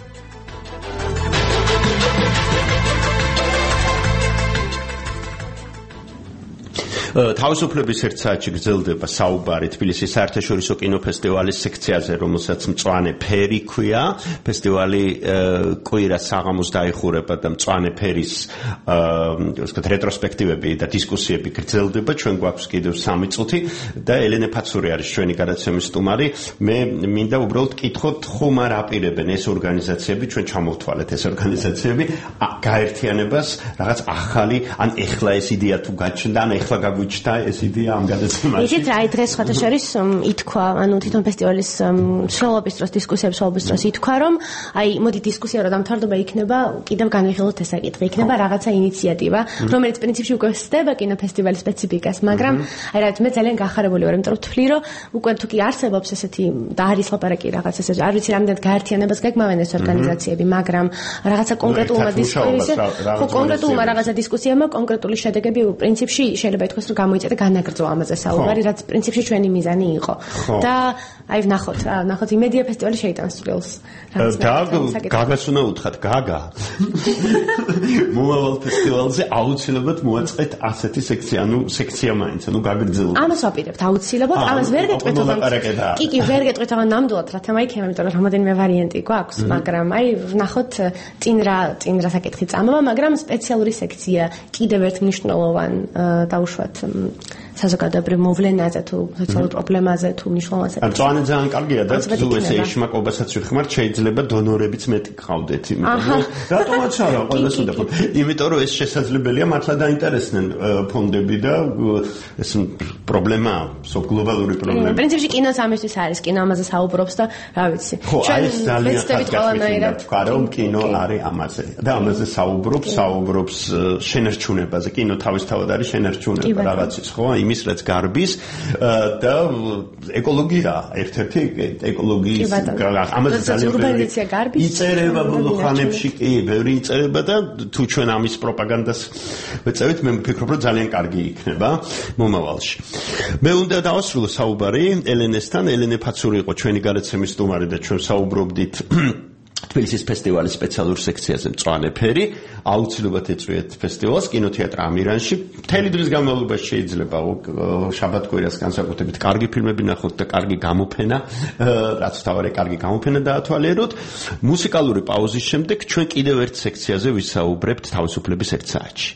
თავისუფლების ერთ საათში გრძელდება საუბარი თბილისის საერთაშორისო კინოფესტივალის სექციაზე, რომელსაც მწვანე ფერი ქვია. ფესტივალი კვირა საღამოს დაიხურება და მწვანე ფერის რეტროსპექტივები და დისკუსიები გრძელდება. ჩვენ გვაქვს კიდევ 3 წუთი და ელენე ფაცური არის ჩვენი გადაცემის სტუმარი. მე მინდა უბრალოდ კითხოთ, ხომ არ აპირებენ ეს ორგანიზაციები, ჩვენ ჩამოვთვალეთ ეს ორგანიზაციები, გაერთიანებას რაღაც ახალი, ან ეხლა ეს იდეა თუ გაჩნდა, ან ეხლა ჩთა ეს იდეა ამ გადაცემაში. იცით რა, დღეს სხვადასხვის ითქვა, ანუ თვითონ ფესტივალის მსვლელობის დროს, დისკუსიების მსვლელობის დროს ითქვა, რომ აი მოდი დისკუსია რა დამთავრდება იქნება, კიდევ განვიხილოთ ეს საკითხი, იქნება რაღაცა ინიციატივა, რომელიც პრინციპში უკვე ხსდება კინოფესტივალის სპეციფიკას, მაგრამ აი რა მე ძალიან გახარებული ვარ, იმიტომ რომ ვთვლი, რომ უკვე თუ კი არსებობს ესეთი და არის ლაპარაკი რაღაც ესე, არ ვიცი რამდენად გაერთიანებას გეგმავენ ეს ორგანიზაციები, მაგრამ რაღაცა კონკრეტულმა დისკუსიამ, ხო კონკრეტულმა რაღაცა დისკუსიამ კონკრეტული შედეგები პრინციპში შეიძლება ითქვას გამოიწედა განაგრძო ამაზე საუბარი, რაც პრინციპში ჩვენი მიზანი იყო. და აი ვნახოთ იმედია ფესტივალი შეიტანს წვლილს. და გაგას უნდა უთხრათ, გაგა. მომავალ ფესტივალზე აუცილებლად მოაწყეთ ასეთი სექცია, სექცია მაინც, გაგრძელოთ. ამას ვაპირებთ აუცილებლად, ამას ვერ გეტყვით კი, ვერ გეტყვით ნამდვილად რა თემა იქნება, იმიტომ რომ რამოდენიმე ვარიანტი გვაქვს, მაგრამ აი ვნახოთ წინ რა საკითხი წამოვა, მაგრამ სპეციალური სექცია კიდევ ერთ მნიშვნელოვან დაუშვათ საზოგადოებრივ მოვლენაზე თუ სოციალურ პრობლემაზე თუ მნიშვნელოვან საკითხზე. მწვანე ძალიან კარგია და თუ ესე ეშმაკობასაც ვიხმართ, შეიძლება დონორებიც მეტი გყავდეთ, იმიტომ რომ რატომაც არა, ყველას უნდა ხო. იმიტომ რომ ეს შესაძლებელია, მართლა დაინტერესდნენ ფონდები და ეს პრობლემა, გლობალური პრობლემა. პრინციპში კინოც ამისთვის არის, კინო ამაზე საუბრობს და რა ვიცი. ჩვენ ვეცდებით ყველანაირად რომ კინო არის ამაზე და ამაზე საუბრობს შენერჩუნებაზე. კინო თავისთავად არის შენერჩუნება რაღაცის, ხო? იმის რაც გარბის და ეკოლოგია ერთ-ერთი ეკოლოგიის ამაზე ძალიან იწერება ბოლო ხანებში კი ბევრი იწერება და თუ ჩვენ ამის პროპაგანდას ვეწევით მე ვფიქრობ რომ ძალიან კარგი იქნება მომავალში. მე უნდა დავასრულო საუბარი ელენესთან. ელენე ფაცური იყო ჩვენი გადაცემის სტუმარი და ჩვენ საუბრობდით თბილისის ფესტივალის სპეციალურ სექციაზე მწვანე ფერი. აუცილებლად ეწვიეთ ფესტივალს კინოთეატრ ამირანში. მთელი დღის განმავლობაში შეიძლება შაბათ-კვირას განსაკუთრებით კარგი ფილმები ნახოთ და კარგი გამოფენა, რაც თავარი კარგი გამოფენა დაათვალიეროთ. მუსიკალური პაუზის შემდეგ ჩვენ კიდევ ერთ სექციაზე ვისაუბრებთ თავისუფლების ერთ საათში.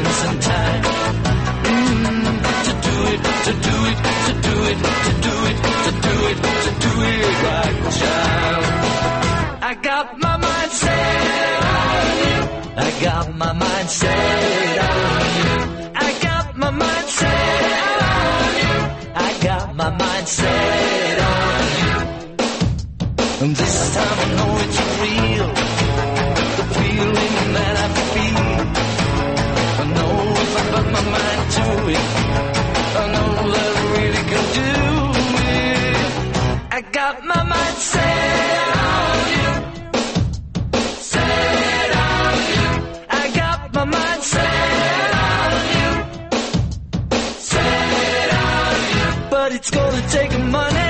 patience and time. To do it right, child. I got my mind set on you. I got my mind set on you. I got my mind set on you. I got my mind set on you. And this time I know it's real. The feeling that I feel. I know if I put my mind to it, I know that I really can do it. I got my mind set on you. Set on you. I got my mind set on you. Set on you. But it's gonna take money.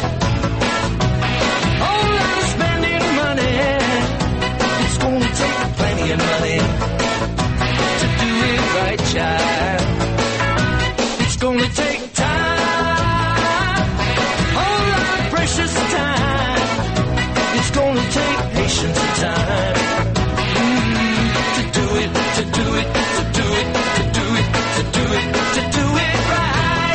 Money to do it right, child. It's gonna take time, whole lot of precious time. It's gonna take patience and time to do it, to do it, to do it, to do it, to do it, to do it right.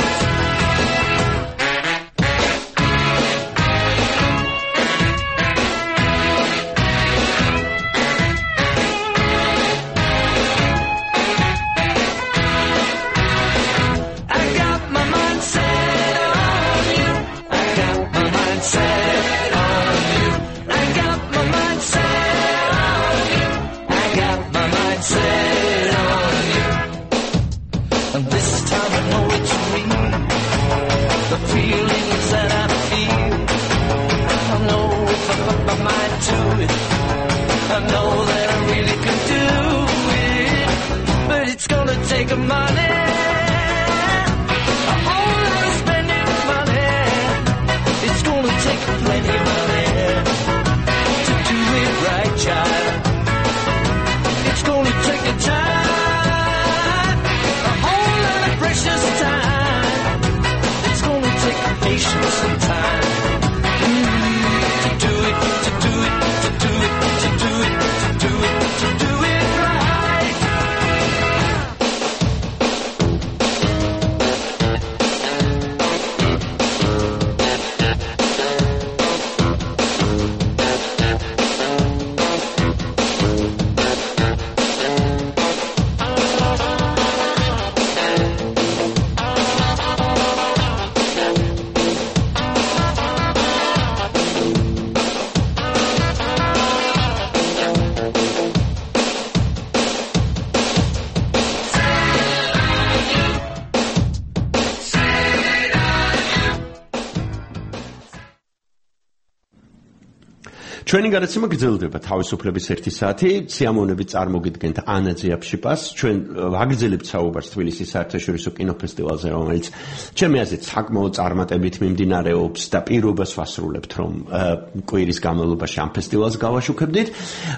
ჩვენი გადაცემა გრძელდება თავისუფლების 1 საათი. სიამოვნებით წარმოგიდგენთ ანა ძიაფშიპას. ჩვენ ვაგრძელებთ საუბარს თბილისის საერთაშორისო კინოფესტივალზე, რომელიც ჩემი აზრით საკმაოდ წარმატებით მიმდინარეობს და პირობას ვასრულებთ, რომ კვირის განმავლობაში ამ ფესტივალს გავაშუქებდით.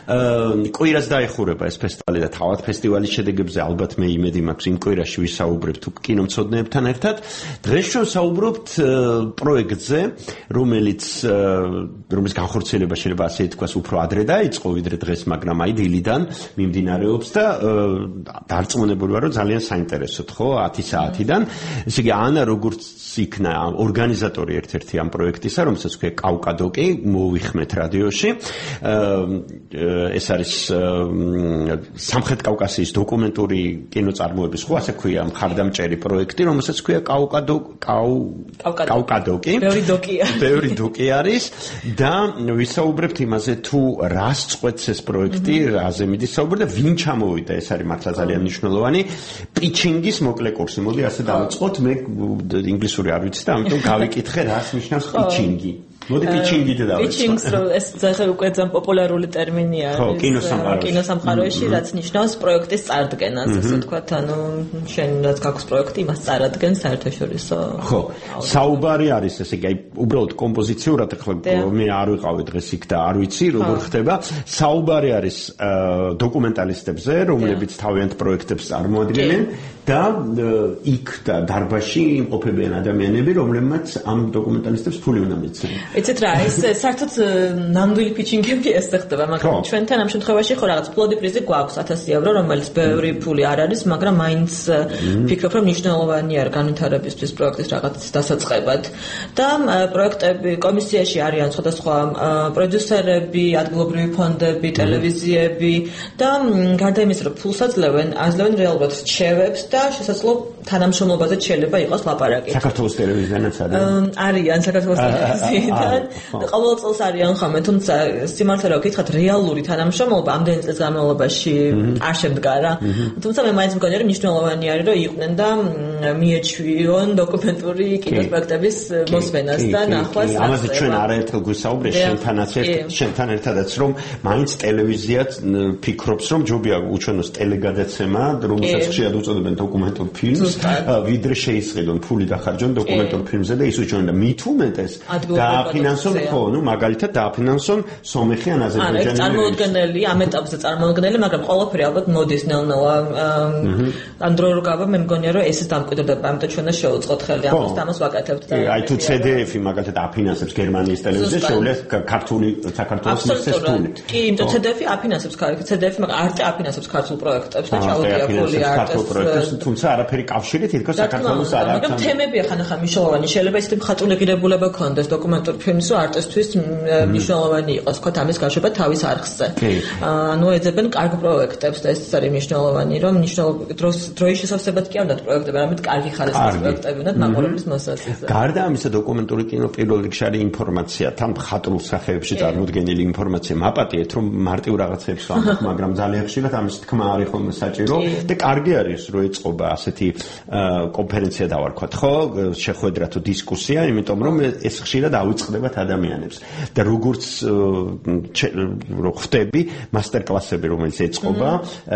კვირას დაეხურება ეს ფესტივალი და თავად ფესტივალის შედეგებზე ალბათ მე იმედი მაქვს იმ კვირაში ვისაუბრებთ კინომცოდნეებთან ერთად. დღეს ჩვენ საუბრობთ პროექტზე, რომელიც განხორციელება შეიძლება ასე ითქვას უფრო ადრე დაიწყო ვიდრე დღეს, მაგრამ აი დილიდან მიმდინარეობს და დარწმუნებული ვარ, რომ ძალიან საინტერესოდ, ხო, 10 საათიდან. ესე იგი ანა როგორც იქნა ორგანიზატორი ერთ-ერთი ამ პროექტისა, რომელსაც ქვია კავკადოკი, მოვიხმეთ რადიოში. ეს არის სამხრეთ კავკასიის დოკუმენტური კინოწარმოების, ხო, ასე ქვია, მხარდამჭერი პროექტი, რომელსაც ქვია კავკადოკი. ბევრი დოკი არის და ვისაუბრებთ იმაზე, თუ რას წყვეტს ეს პროექტი, რაზე მიდის საუბარი და ვინ ჩამოვიდა, ეს არის მართლა ძალიან მნიშვნელოვანი. პიჩინგის მოკლე კურსი. მოდი ასე დავიწყოთ, მე ინგლისური არ ვიცი და ამიტომ გავიკითხე, რას ნიშნავს პიჩინგი. მოდი პიჩინგით დავიწყოთ. პიჩინგს ეს ძალიან უკვე ძალიან პოპულარული ტერმინია კინოსამყაროში, რაც ნიშნავს პროექტის წარდგენას, ასე ვთქვათ, ანუ შენ რაც გაქვს პროექტი, იმას წარადგენს საერთაშორისო. ხო, საუბარი არის, ესე იგი, უბრალოდ კომპოზიციურად ახლა მე არ ვიყავი დღეს იქ და არ ვიცი როგორ ხდება. საუბარი არის დოკუმენტალისტებზე, რომლებიც თავიანთ პროექტებს წარმოადგენენ და იქ და დარბაზში იმყოფებიან ადამიანები, რომლებმაც ამ დოკუმენტალისტებს ფული უნდა მიცემენ. იცით რა, ეს საერთოდ ნამდვილი pitching-ები ეს ხდება, მაგრამ ჩვენთან ამ შემთხვევაში ხო რაღაც ფლოდი პრიზი გვაქვს 1000 евро, რომელიც ბევრი ფული არ არის, მაგრამ მაინც ფიქრობ, რომ მნიშვნელოვანია განვითარებისთვის პროექტის რაღაც დასაწყებად. და პროექტები კომისიაში არიან სხვადასხვა პროდიუსერები, ადგილობრივი ფონდები, ტელევიზიები და გარდა იმისა, რომ ფულს აძლევენ რეალურად რჩევებს და შესაძლოა თანამშრომლობაზე შეიძლება იყოს ლაპარაკი. საქართველოს ტელევიზიიდანაც არიან საქართველოს ტელევიზიიდან. ყოველ წელს არიან ხომ, თუმცა სიმართლე რა ვკითხათ, რეალური თანამშრომლობა ამდენი წელს განმავლობაში არ შემდგარა. თუმცა მე მაინც მგონია, რომ მნიშვნელოვანი არის, რომ იყვნენ და მიეჩვიონ დოკუმენტური კინოპროექტების მოსვენას და ნახვას. ამაზე ჩვენ არაერთხელ გვისაუბრეთ შენთან ერთადაც, რომ მაინც ტელევიზიაც ფიქრობს, რომ ჯობია უჩვენოს ტელეგადაცემა, რომელსაც ხშირად უწოდებენ დოკუმენტურ ფილმს, ვიდრე შეისყიდონ ფული დახარჯონ დოკუმენტურ ფილმზე და ის უჩვენონ და მით უმეტეს დააფინანსონ, ხო, ნუ მაგალითად დააფინანსონ სომეხი ან აზერბაიჯანი. წარმოუდგენელი, ამ ეტაპზე წარმოუდგენელი, მაგრამ ყველაფერი ალბათ მოდის ნელ-ნელა. ამ დრო რო გავა, მე მგონია, რომ ესეც დამკვიდრდება, ამიტომ ჩვენ შევუწყოთ ხელი ამას ვაკეთებთ და აი თუ CDF-ი მაგალითად აფინანსებს გერმანიის ტელევიზიას, შეუძლია ქართული საქართველოს მისცეს ფული. კი, იმიტომ CDF-ი აფინანსებს CDF-ი, მაგრამ არტე აფინანსებს ქართულ პროექტებს და ჩაუდგია ფული არტეს. თუმცა არაფერი კავშირი თითქოს საქართველოს არ აქვს. მაგრამ თემები ახლა მნიშვნელოვანი, შეიძლება ისეთი მხატვრული ღირებულება ქონდეს დოკუმენტურ ფილმს, არტესთვის მნიშვნელოვანი იყოს, თქვა ამის გაშვება თავის არხზე. ანუ ეძებენ კარგ პროექტებს და ეს არის მნიშვნელოვანი, რომ დროის შესავსებად კი არ უნდა პროექტები, არამედ კარგი ხარისხის პროექტები უნდა მაყურებლის მოსაზრზე. გარდა ამისა დოკუმენტური კინო პირველ რიგში არის ინფორმაცია, თან მხატვრულ სახეებში წარმოდგენილი ინფორმაცია მაპატიეთ, რომ მარტივ რაღაცებს ვამბობ, მაგრამ ძალიან ხშირად ამის თქმა არის ხოლმე საჭირო და კარგი არის, რომ ეწყობა ასეთი კონფერენცია დავარქვათ, ხო, შეხვედრა თუ დისკუსია, იმიტომ რომ ეს ხშირად ავიწყდებათ ადამიანებს და როგორც რო ხვდები მასტერკლასები, რომელიც ეწყობა,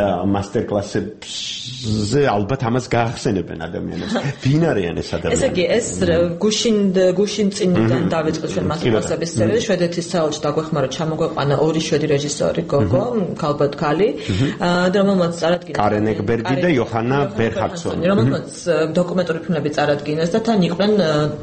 მასტერკლასებზე ალბათ ამას გაახსენებენ ადამიანებს. ვინ არიან ეს ადამიანები? ესე იგი, ეს გუშინ წინიდან დავიწყეთ ჩვენ მასტერკლასების სერია, შვედეთის საელჩო დაგვეხმარა ჩამოგვეყვანა 2 რეჟისორი, გოგო, ალბათ ქალი, და რომელმაც წარადგინეს კარენ ეგბერგი და იოჰანა ბერჰარცონი, რომელმაც დოკუმენტური ფილმები წარადგინეს და თან იყვნენ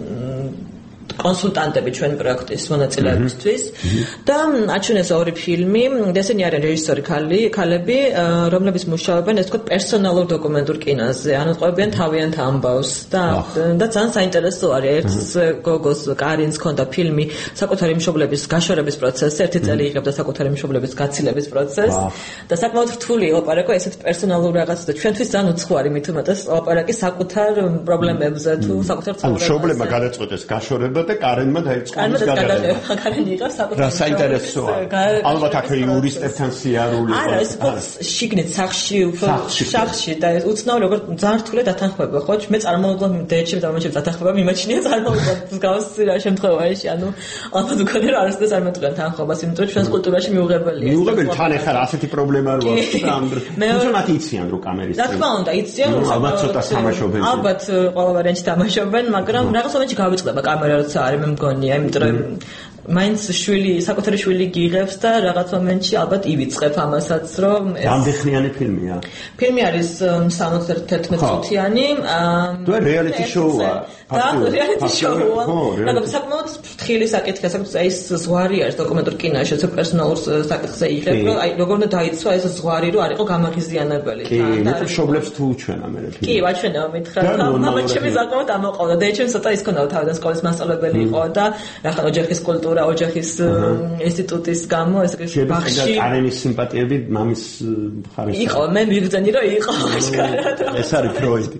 კონსულტანტები ჩვენ პროექტის მონაწილეებისთვის და აჩვენეს 2 ფილმი, ესენი არიან რეჟისორი ქალები, რომლებიც მუშაობენ ეს თქვა პერსონალურ დოკუმენტურ კინოზე, ანუ ყვებიან თავიანთ ამბავს და ძალიან საინტერესო არის. ერთს გოგოს კარინს ჰქონდა ფილმი საკუთარი მშობლების გაშორების პროცესი, 1 წელი იღებდა საკუთარი მშობლების გაცილების პროცესს და საკმაოდ რთული ლაპარაკო ესეთ პერსონალურ რაღაცას და ჩვენთვის ძალიან უცხოარი მით უმეტეს ლაპარაკი საკუთარ პრობლემებზე თუ საკუთარ ცხოვრებაზე. მშობლებმა გადაწყვეტეს გაშორება და კარენმა დაიწყო გადაღება. კარენი იყო საკუთარ. რა საინტერესოა. ალბათ აქ იურისტებთან სიარული. არა, ეს შიგნით სახში და უცნაური როგორ ძალიან რთული დათანხმება, ხო? მე წარმოვიდგინე დეჩემ დათანხმება მიმაჩნია წარმოვიდგინე გავსი რა შემთხვევაში, ანუ ალბათ უკვე რა არის და წარმოვიდგინე თანხმობას, იმიტომ რომ ჩვენს კულტურაში მიუღებელია. მიუღებელი თან ახლა ასეთი პრობლემა რო აქვს და ამ დროს. თუმცა მათ იციან რო კამერის. რა თქმა უნდა, იციან რომ ალბათ ცოტა თამაშობენ. ალბათ ყველა ვარიანტი თამაშობენ, მაგრამ რაღაც მომენტში გავიწყდება კამერა როცა არის, მე მგონია, იმიტომ რომ მაინც საკუთარი შვილი გიღებს და რაღაც მომენტში ალბათ ივიწყებ ამასაც, რომ რამდენხნიანი ფილმია? ფილმი არის 71 წუთიანი. თუ რეალიტი შოუა. და რეალიტი შოუა. მაგრამ საკმაოდ ფრთხილი საკითხია, საკუთარ ის ზღვარი არის დოკუმენტურ კინოში, ეს პერსონალურ საკითხზე იღებ, რომ აი როგორ უნდა დაიცვა ეს ზღვარი, რომ არ იყო გამაღიზიანებელი. კი, მე მშობლებს თუ უჩვენა მე ფილმი. კი, ვაჩვენე მითხრა, მამა ჩემი საკმაოდ ამოყავდა და ჩემს ცოტა ის ქონდა თავიდან სკოლის მასწავლებელი იყო და ახლა ოჯახის კულტურა, ოჯახის ინსტიტუტის გამო ეს ბახში კარენის სიმპათიები მამის ხარისხი იყო, მე მიგრძენი რომ იყო აღკარად. ეს არის ფროიდი.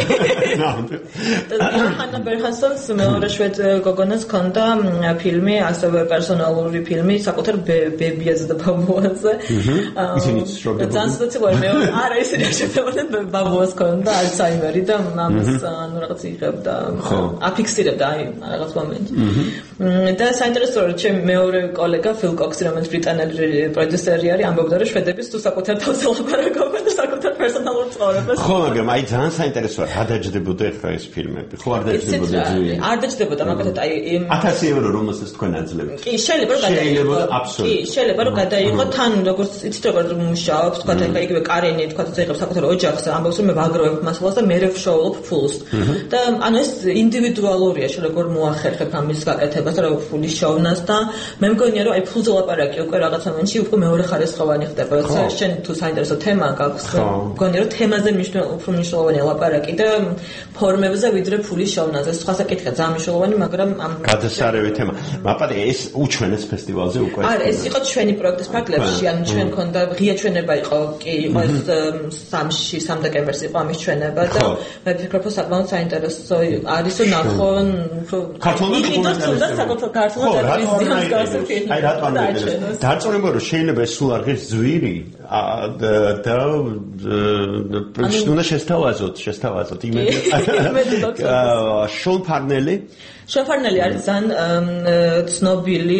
ჰანა ბერჰანსონს მეორე შვედ გოგონას ჰქონდა ფილმი, ასევე პერსონალური ფილმი საკუთარ ბებიაზე და ბაბუაზე. ისინი შორდება. ძალიან სპეციალური მე არა ისინი შევდებოდნენ ბაბუას ჰქონდა ალცჰაიმერი და მამას ანუ რაღაც იღებდა აფიქსირებდა აი რაღაც მომენტში. და საინტერესო რომ ჩემი მეორე კოლეგა ფილ კოქსი, რომელიც ბრიტანელი პროდიუსერი არის, ამბობდა რომ შვედების თუ საკუთარ თავს ელაპარაკობენ და საკუთარ პერსონალურ ცხოვრებას. ხო, მაგრამ აი ძალიან საინტერესოა, რა დაჯდებოდა ახლა ეს ფილმები. ხო არ დაჯდებოდა ძვირი. არ დაჯდებოდა, მაგალითად აი 1000 евро რომელსაც თქვენ აძლევთ. კი, შეიძლება რომ გადაიღო. აბსოლუტურად. კი, შეიძლება რომ გადაიღო თან როგორც იცით როგორ მუშაობს, თქვა ახლა იგივე კარენი თქვა წაიღებს საკუთარ ოჯახს, ამბობს რომ მე ვაგროვებ მასალას და მე ვშოულობ ფულს. და ანუ ეს ინდივიდუალურია, როგორ მოახერხებ ამის გაკეთებას, რა ფული შოვნას და მე მგონია რომ აი ფულზე ლაპარაკი უკვე რაღაც მომენტში უკვე მეორე ხარისხოვანი ხდება. როცა შენ თუ საინტერესო თემა გაქვს, მგონია რომ თემაზე უფრო მნიშვნელოვანია ლაპარაკი და ფორმებზე ვიდრე ფულის შოვნაზე. სხვა საკითხია ძალიან მნიშვნელოვანი, მაგრამ ამ გადასარევი თემა. მაპატე ეს უჩვენეს ფესტივალზე უკვე. არა, ეს იყო ჩვენი პროექტის ფარგლებში, ანუ ჩვენ ქონდა ღია ჩვენება იყო, კი, იყო სამში 3 დეკემბერს იყო ამის ჩვენება და მე ვფიქრობ რომ საკმაოდ საინტერესო არის რომ ნახონ ქართულად აი რატო არ დაწყობილ რომ შეიძლება ეს სულ არ ღირს ძვირი და უნდა შეესთავაზოთ იმედი შონ ფარნელი შოფარნელი არის ძალიან ცნობილი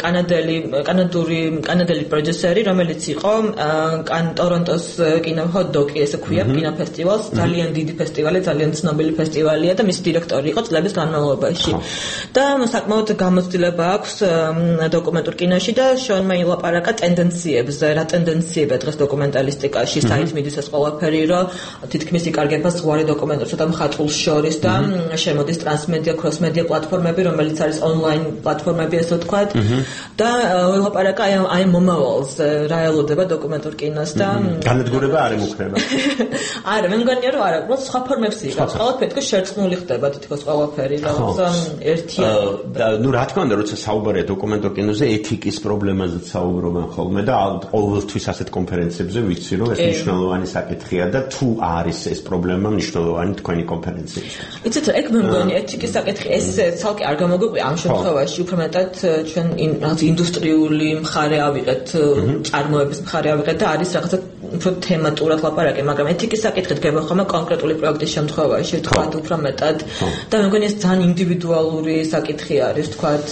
კანადელი პროდიუსერი, რომელიც იყო ტორონტოს კინოჰოთ-დოგი, ესე ქვია, კინოფესტივალს, ძალიან დიდი ფესტივალი, ძალიან ცნობილი ფესტივალია და მისი დირექტორი იყო წლების განმავლობაში. და საკმაოდ გამოცდილება აქვს დოკუმენტურ კინოში და შონმა ილაპარაკა ტენდენციებზე, რა ტენდენციებია დღეს დოკუმენტალისტიკაში, საით მიდის ეს ყველაფერი, რომ თითქმის იკარგება ზღვარი დოკუმენტურსა და მხატვრულ შორის და შემოდის ტრანსმედია, კროსმედია პლატფორმები, რომელიც არის ონლაინ პლატფორმები, ასე ვთქვათ. და ელაპარაკა აი მომავალს, რა ელოდება დოკუმენტურ კინოს და განადგურება არ ემუქრება. არა, მე მგონია რომ არა, უბრალოდ სხვა ფორმებს იღებს. ყველაფერი თქო შერწყმული ხდება თითქოს ყველაფერი, რაღაც ერთია. და ნუ რა თქმა უნდა, როცა საუბარია დოკუმენტურ კინოზე, ეთიკის პრობლემაზეც საუბრობენ ხოლმე და ყოველთვის ასეთ კონფერენციებზე ვიცი, რომ ეს მნიშვნელოვანი საკითხია და თუ არის ეს პრობლემა მნიშვნელოვანი თქვენი კონფერენციისთვის. იცით, ეგ მე მგონია ეთიკის საკითხი ეს ცალკე არ გამოგვიყვია ამ შემთხვევაში, უფრო მეტად ჩვენ ინდუსტრიული მხარე ავიღეთ, წარმოების მხარე ავიღეთ და არის რაღაცა უფრო თემატურად ლაპარაკი, მაგრამ ეთიკის საკითხი დგება ხოლმე კონკრეტული პროექტის შემთხვევაში, თქვათ უფრო მეტად და მე მგონია ეს ძალიან ინდივიდუალური საკითხი არის, თქვათ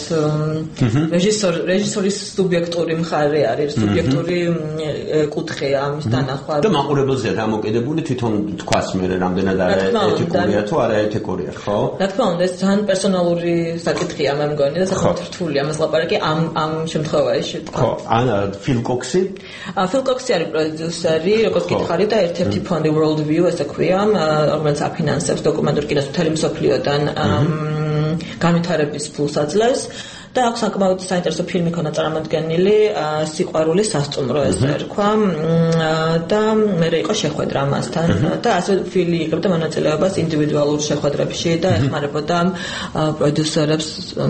რეჟისორის სუბიექტური მხარე არის, სუბიექტური კუთხეა ამის დანახვა. და მაყურებელზეა დამოკიდებული თვითონ თქვას მე რამდენად არა ეთიკურია თუ არა ეთიკურია, ხო? რა თქმა უნდა, ეს ძალიან პერსონალური საკითხია მე მგონია და საკმაოდ რთული ამას ლაპარაკი ამ შემთხვევაში. ხო, ფილ კოქსი? ფილ კოქსი არის პროდიუსერი, როგორც გითხარი და ერთ-ერთი ფონდი World View, ესე ქვია, რომელიც აფინანსებს დოკუმენტურ კინოს მთელი მსოფლიოდან განვითარების ფულს აძლევს. და აქვს საკმაოდ საინტერესო ფილმი ქონა წარმოდგენილი, სიყვარულის სასტუმრო ესე ერქვა და მე იყო შეხვედრა მასთან და ასე ფილი იღებდა მონაწილეობას ინდივიდუალურ შეხვედრებში და ეხმარებოდა პროდიუსერებს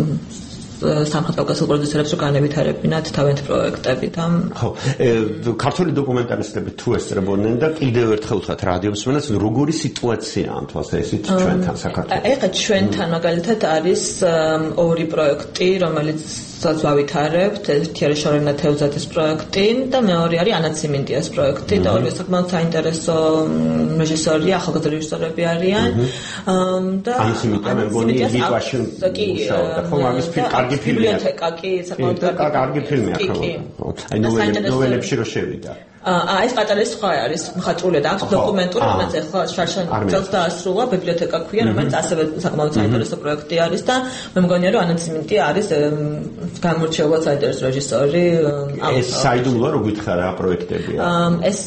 სამხატვრო პროდიუსერებს რომ განევითარებინათ თავიანთი პროექტები და ხო ქართული დოკუმენტალისტები თუ ესწრებოდნენ და კიდევ ერთხელ ვთქვათ რადიო მსმენელს როგორი სიტუაციაა ამ თვალსაზრისით ჩვენთან საქართველოში ეხლა ჩვენთან მაგალითად არის ორი პროექტი რომელიც ვავითარებთ ერთი არის შორენა თევზაძის პროექტი და მეორე არის ანა ციმინდიას პროექტი და ორივე საკმაოდ საინტერესო რეჟისორია ახალგაზრდა რეჟისორები არიან და ანა ციმინდია მე მგონი ვიკვაში მუშაობდა ხო მაგის კარგი ფილმია ბიბლიოთეკა კი საკმაოდ კარგი ფილმია ხო აი ნოველებში რო შევიდა ეს პატარა სხვა არის მხატვრული და აქვს დოკუმენტური რომელიც ახლა შარშან წელს დაასრულა ბიბლიოთეკა ქვია რომელიც ასევე საკმაოდ საინტერესო პროექტი არის და მე მგონია რომ ანა ციმინდია არის გამორჩეულად საინტერესო რეჟისორი ეს საიდუმლოა რო გითხრა რა პროექტებია ეს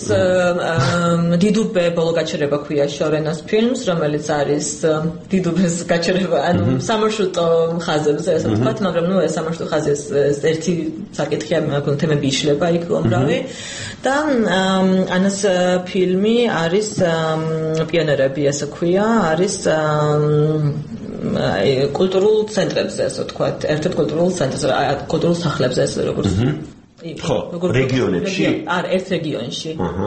დიდუბე ბოლო გაჩერება ქვია შორენას ფილმს რომელიც არის დიდუბეს გაჩერება ანუ სამარშრუტო ხაზებზე ასე ვთქვათ მაგრამ ნუ ეს სამარშრუტო ხაზის ერთი საკითხია მაგრამ თემები იშლება იქ უამრავი და ანას ფილმი არის პიონერები ასე ქვია არის კულტურულ ცენტრებზე ასე ვთქვათ ერთ-ერთ კულტურულ ცენტრზე კულტურულ სახლებზე ასე როგორც ხო რეგიონებში არა ერთ რეგიონში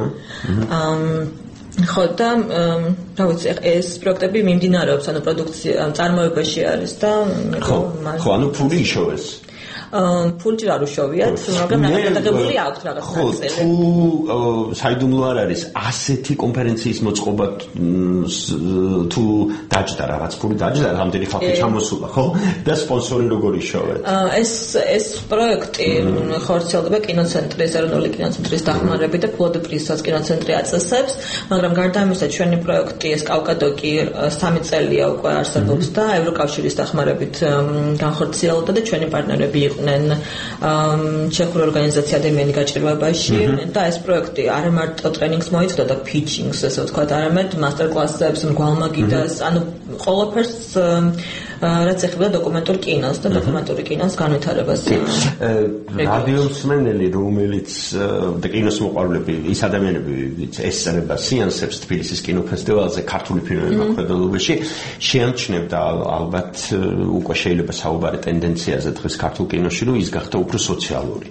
ხო და რა ვიცი ეს პროექტები მიმდინარეობს ანუ პროდუქცია წარმოებაში არის და ხო ანუ ფული იშოვეს ფულჭი არ უშოვიათ, მაგრამ გადაღებული აქვს რაღაც ნაწილი. ხო, თუ საიდუმლო არ არის ასეთი კონფერენციის მოწყობა თუ დაჯდა რაღაც ფული დაჯდა, რამდენი ხალხი ჩამოსულა, ხო? და სპონსორი როგორ იშოვეთ? ეს პროექტი ხორციელდება კინოცენტრის, ეროვნული კინოცენტრის დახმარებით და ფლოდეპრისაც კინოცენტრი აწესებს, მაგრამ გარდა ამისა ჩვენი პროექტი ეს კავკადოკი 3 წელია უკვე არსებობს და ევროკავშირის დახმარებით განხორციელდა და ჩვენი პარტნიორები იყვნენ ჩეხური ორგანიზაცია ადამიანი გაჭირვებაში და ეს პროექტი არა მარტო ტრენინგს მოიცავდა და ფიჩინგს, ესე ვთქვათ, არამედ მასტერ-კლასებს, მგვალმაგიდას, ანუ ყველაფერს რაც ეხება დოკუმენტურ კინოს და დოკუმენტური კინოს განვითარებას. რადიო მსმენელი, რომელიც და კინოს მოყვარულები, ის ადამიანები, ესწრება სეანსებს თბილისის კინოფესტივალზე ქართული ფილმების მოქმედებაში, შეამჩნევდა ალბათ უკვე შეიძლება საუბარი ტენდენციაზე დღეს ქართულ კინოში, რომ ის გახდა უფრო სოციალური.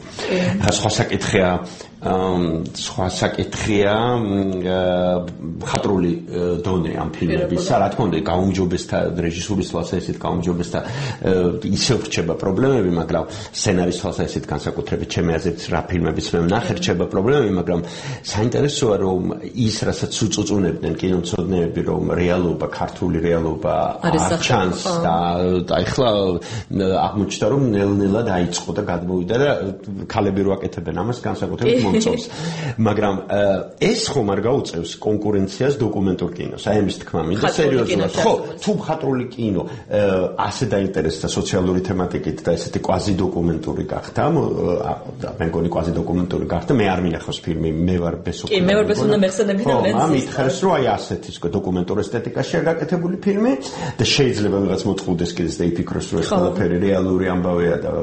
სხვა საკითხია ხატრული დონე ამ ფილმებისა, რა თქმა უნდა, გაუმჯობესდა რეჟისურის თვალსაზრისით გაუმჯობესდა ისევ რჩება პრობლემები, მაგრამ სცენარის თვალსაზრისით განსაკუთრებით ჩემი აზრით რა ფილმებიც მე ვნახე რჩება პრობლემები, მაგრამ საინტერესოა რომ ის რასაც უწუწუნებდნენ კინომცოდნეები, რომ რეალობა, ქართული რეალობა არ ჩანს და ახლა აღმოჩნდა რომ ნელ-ნელა დაიწყო და გადმოვიდა და ქალები რო აკეთებენ ამას განსაკუთრებით მომწონს. მაგრამ ეს ხომ არ გაუწევს კონკურენციას დოკუმენტურ კინოს. აი ამის თქმა მინდა სერიოზულად. ხო, თუ მხატვრული კინო ასე დაინტერესდა სოციალური თემატიკით და ესეთი კვაზი დოკუმენტური გახდა, მე მგონი კვაზი დოკუმენტური გახდა, მე არ მინახავს ფილმი, მე ვარ ბესო. კი, მე ვარ ბესო და მეხსენები და ვენცის. ხო, მითხარს რომ აი ასეთი დოკუმენტურ ესთეტიკაშია გაკეთებული ფილმი და შეიძლება ვიღაც მოწყუდეს კიდეც და იფიქროს რომ ეს ყველაფერი რეალური ამბავია და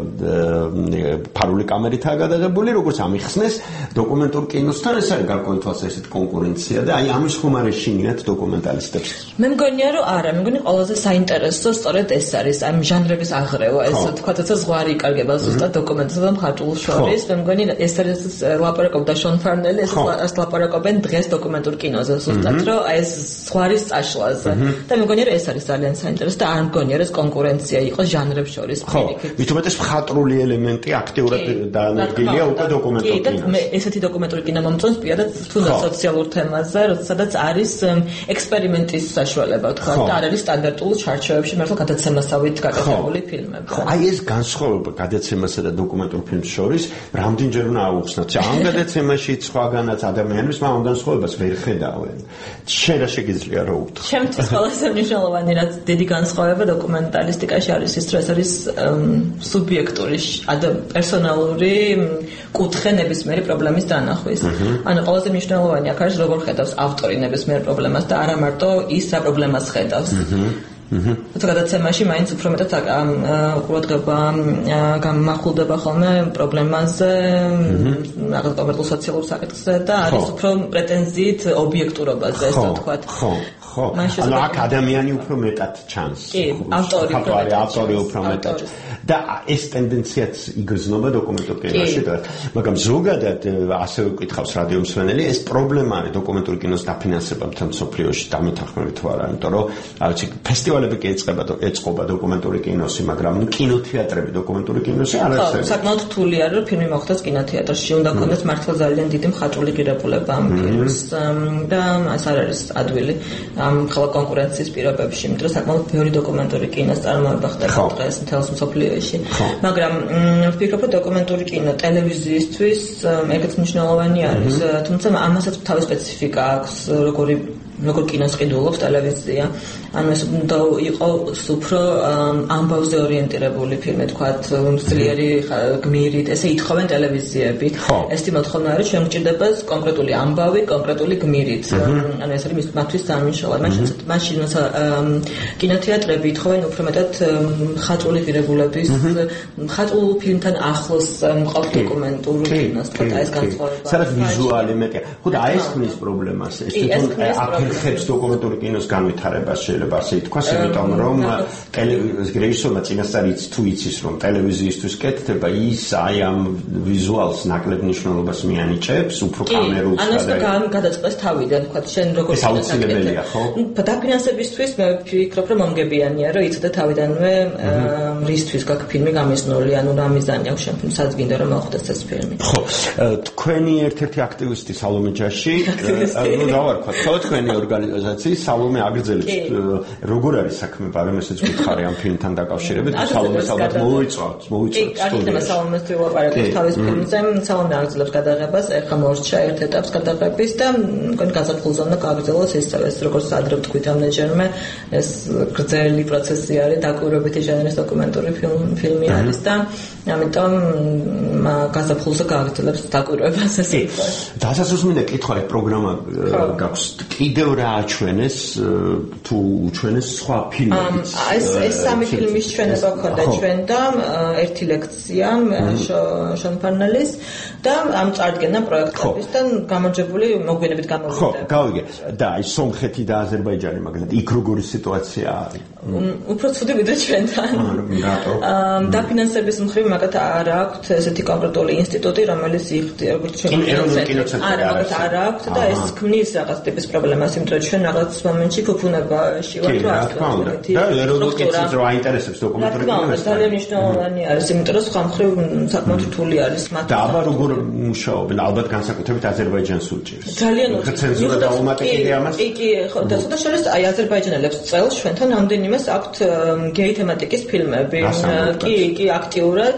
ფარული კამერითაა გადაღებული, როგორც ამიხსნეს დოკუმენტურ კინოსთან ეს არის გარკვეული თვალსაზრისით კონკურენცია და აი ამის ხომ არ ეშინიათ დოკუმენტალისტებს. მე მგონია რომ არა, მე მგონი ყველაზე საინტერესო სწორედ ეს არის, ამ ჟანრების აღრევა, ეს თქვა თოცა ზღვარი იკარგება ზუსტად დოკუმენტსა და მხატვრულ შორის. მე მგონი ეს არის ლაპარაკობდა შონ ფარნელი, ეს ლაპარაკობენ დღეს დოკუმენტურ კინოზე ზუსტად, რომ ეს ზღვარის წაშლაზე. და მე მგონია რომ ეს არის ძალიან საინტერესო და არ მგონია რომ ეს კონკურენცია იყოს ჟანრებს შორის. ხო, მithumetes მხატვრული ელემენტი აქტიურად დაანერგილია უკვე დოკუმენტურ კინოში. ესეთი დოკუმენტური კინო მომწონს პირადად თუნდაც სოციალურ თემაზე, სადაც არის ექსპერიმენტის საშუალება, თქვა და არ არის სტანდარტულ ჩარჩოებში მართლა გადაცემასავით გაკეთებული ფილმები. ხო, აი ეს განსხვავება გადაცემასა და დოკუმენტურ ფილმს შორის რამდენჯერ უნდა აუხსნათ. ამ გადაცემაში სხვაგანაც ადამიანებს ამ განსხვავებას ვერ ხედავენ. შენ რა შეგიძლია რა უთხრა? ჩემთვის ყველაზე მნიშვნელოვანი რაც დიდი განსხვავება დოკუმენტალისტიკაში არის ის, რომ ეს არის სუბიექტური, პერსონალური კუთხე ნებისმიერი პრობლემის დანახვის. ანუ ყველაზე მნიშვნელოვანი აქ არის როგორ ხედავს ავტორი ნებისმიერ პრობლემას და არა მარტო ის რა პრობლემას ხედავს. თუმცა გადაცემაში მაინც უფრო მეტად ყურადღება გამახვილდება ხოლმე პრობლემაზე, რაღაც კონკრეტულ სოციალურ საკითხზე და არის უფრო პრეტენზიით ობიექტურობაზე, ესე ვთქვათ. ხო, ანუ აქ ადამიანი უფრო მეტად ჩანს. კი, ავტორი უფრო მეტად. და ეს ტენდენციაც იგრძნობა დოკუმენტურ კინოში და მაგრამ ზოგადად ასევე ვკითხავს რადიო მსმენელი, ეს პრობლემა არის დოკუმენტურ კინოს დაფინანსება მთელ მსოფლიოში დამეთანხმებით თუ არა, იმიტომ რომ არც ფესტივალები კი ეწყობა დოკუმენტური კინოსი, მაგრამ კინოთეატრები დოკუმენტური კინოსი არ არის. საკმაოდ რთული არის რომ ფილმი მოხდეს კინოთეატრში, უნდა ქონდეს მართლა ძალიან დიდი მხატვრული ღირებულება ამ ფილმს და ეს არ არის ადვილი ამ ხალხ კონკურენციის პირობებში, იმიტომ რომ საკმაოდ ბევრი დოკუმენტური კინოს წარმოება ხდება დღეს მთელ მსოფლიოში. მაგრამ ვფიქრობ, რომ დოკუმენტური კინო ტელევიზიისთვის ეგეც მნიშვნელოვანი არის, თუმცა ამასაც თავის სპეციფიკა აქვს, როგორ კინოს ყიდულობს ტელევიზია. ანუ ეს უნდა იყოს უფრო ამბავზე ორიენტირებული ფილმი, თქვათ, ძლიერი გმირით, ესე ითხოვენ ტელევიზიები. ეს მოთხოვნა არის, ჩვენ გვჭირდება კონკრეტული ამბავი, კონკრეტული გმირით. ანუ ეს არის მათთვის სამიშოვანი. მაშინ კინოთეატრები ითხოვენ უფრო მეტად მხატვრული ღირებულების, მხატვრულ ფილმთან ახლოს მყოფ დოკუმენტურ კინოს, თქვათ, ეს განსხვავება. სადაც ვიზუალი მეტია. ხო და აი ეს ქმნის პრობლემას. ეს თვითონ აინახებს დოკუმენტური კინოს განვითარებას, შეიძლება ასე ითქვას, იმიტომ რომ რეჟისორმა წინასწარ თუ იცის რომ ტელევიზიისთვის კეთდება, ის აი ამ ვიზუალს ნაკლებ მნიშვნელობას მიანიჭებს, უფრო კამერულ ანუ ეს გადაწყდეს თავიდან, თქვა შენ როგორ ეს აუცილებელია, ხო? დაფინანსებისთვის მე ვფიქრობ, რომ მომგებიანია, რომ იცოდა თავიდანვე რისთვის გაქვს ფილმი გამიზნული, ანუ რა მიზანი აქვს შენ ფილმს, სადაც გინდა რომ მოხდეს ეს ფილმი. ხო, თქვენი ერთ-ერთი აქტივისტი სალომე ჯაში, ну давай ვთქვა, თქვენი ორგანიზაციის სალომე აგრძელებს როგორ არის საქმე, მაგრამ ესეც გითხარი ამ ფილმთან დაკავშირებით, სალომეს ალბათ მოუწევთ. კი, კარგი, სალომეს ვიყარებთ თავის ფილმზე, სალომე აგრძელებს გადაღებას, ეხლა მორჩა ერთ ეტაპს გადაღების და მგონი გაზაფხულზე უნდა გააგრძელოს ეს როგორც ადრე ვთქვით ამჯერმე ეს გრძელი პროცესი არის, დაკვირვებითი ჟანრის დოკუმენტური ფილმი არის და ამიტომ გაზაფხულზე გააგრძელებს დაკვირვებას ესე იყო. დასასრულს მინდა კითხვა, ეს პროგრამა გაქვს კიდევ რა აჩვენეს თუ უჩვენეს სხვა ფილმებიც? ეს სამი ფილმის ჩვენება ქონდა ჩვენ და ერთი ლექცია შონ ფარნალის და ამ წარდგენა პროექტების და გამარჯვებული მოგვიანებით გამოვიდა. ხო, გავიგე. და აი სომხეთი და აზერბაიჯანი მაგალითად იქ როგორი სიტუაცია არის? უფრო ცუდი ვიდრე ჩვენთან. რატო? დაფინანსების მხრივ მაგათ არ აქვთ ესეთი კონკრეტული ინსტიტუტი, რომელიც როგორც ჩვენ არ აქვთ და ეს ქმნის რაღაც ტიპის პრობლემას, იმიტომ რომ ჩვენ რაღაც მომენტში ფუფუნებაში ვართ რა თქმა უნდა. და ეროვნულ რო აინტერესებს დოკუმენტური კინო. ძალიან მნიშვნელოვანი არის, იმიტომ რომ სხვა მხრივ საკმაოდ რთული არის მათ. და აბა როგორ მუშაობენ? ალბათ განსაკუთრებით აზერბაიჯანს უჭირს. ძალიან ცენზურა დაუმატებია ამას. კი, ხო, და შესაძლოა აი აზერბაიჯანელებს წელს ჩვენთან ამდენიმეს აქვთ გეი თემატიკის ფილმები. კი, აქტიურად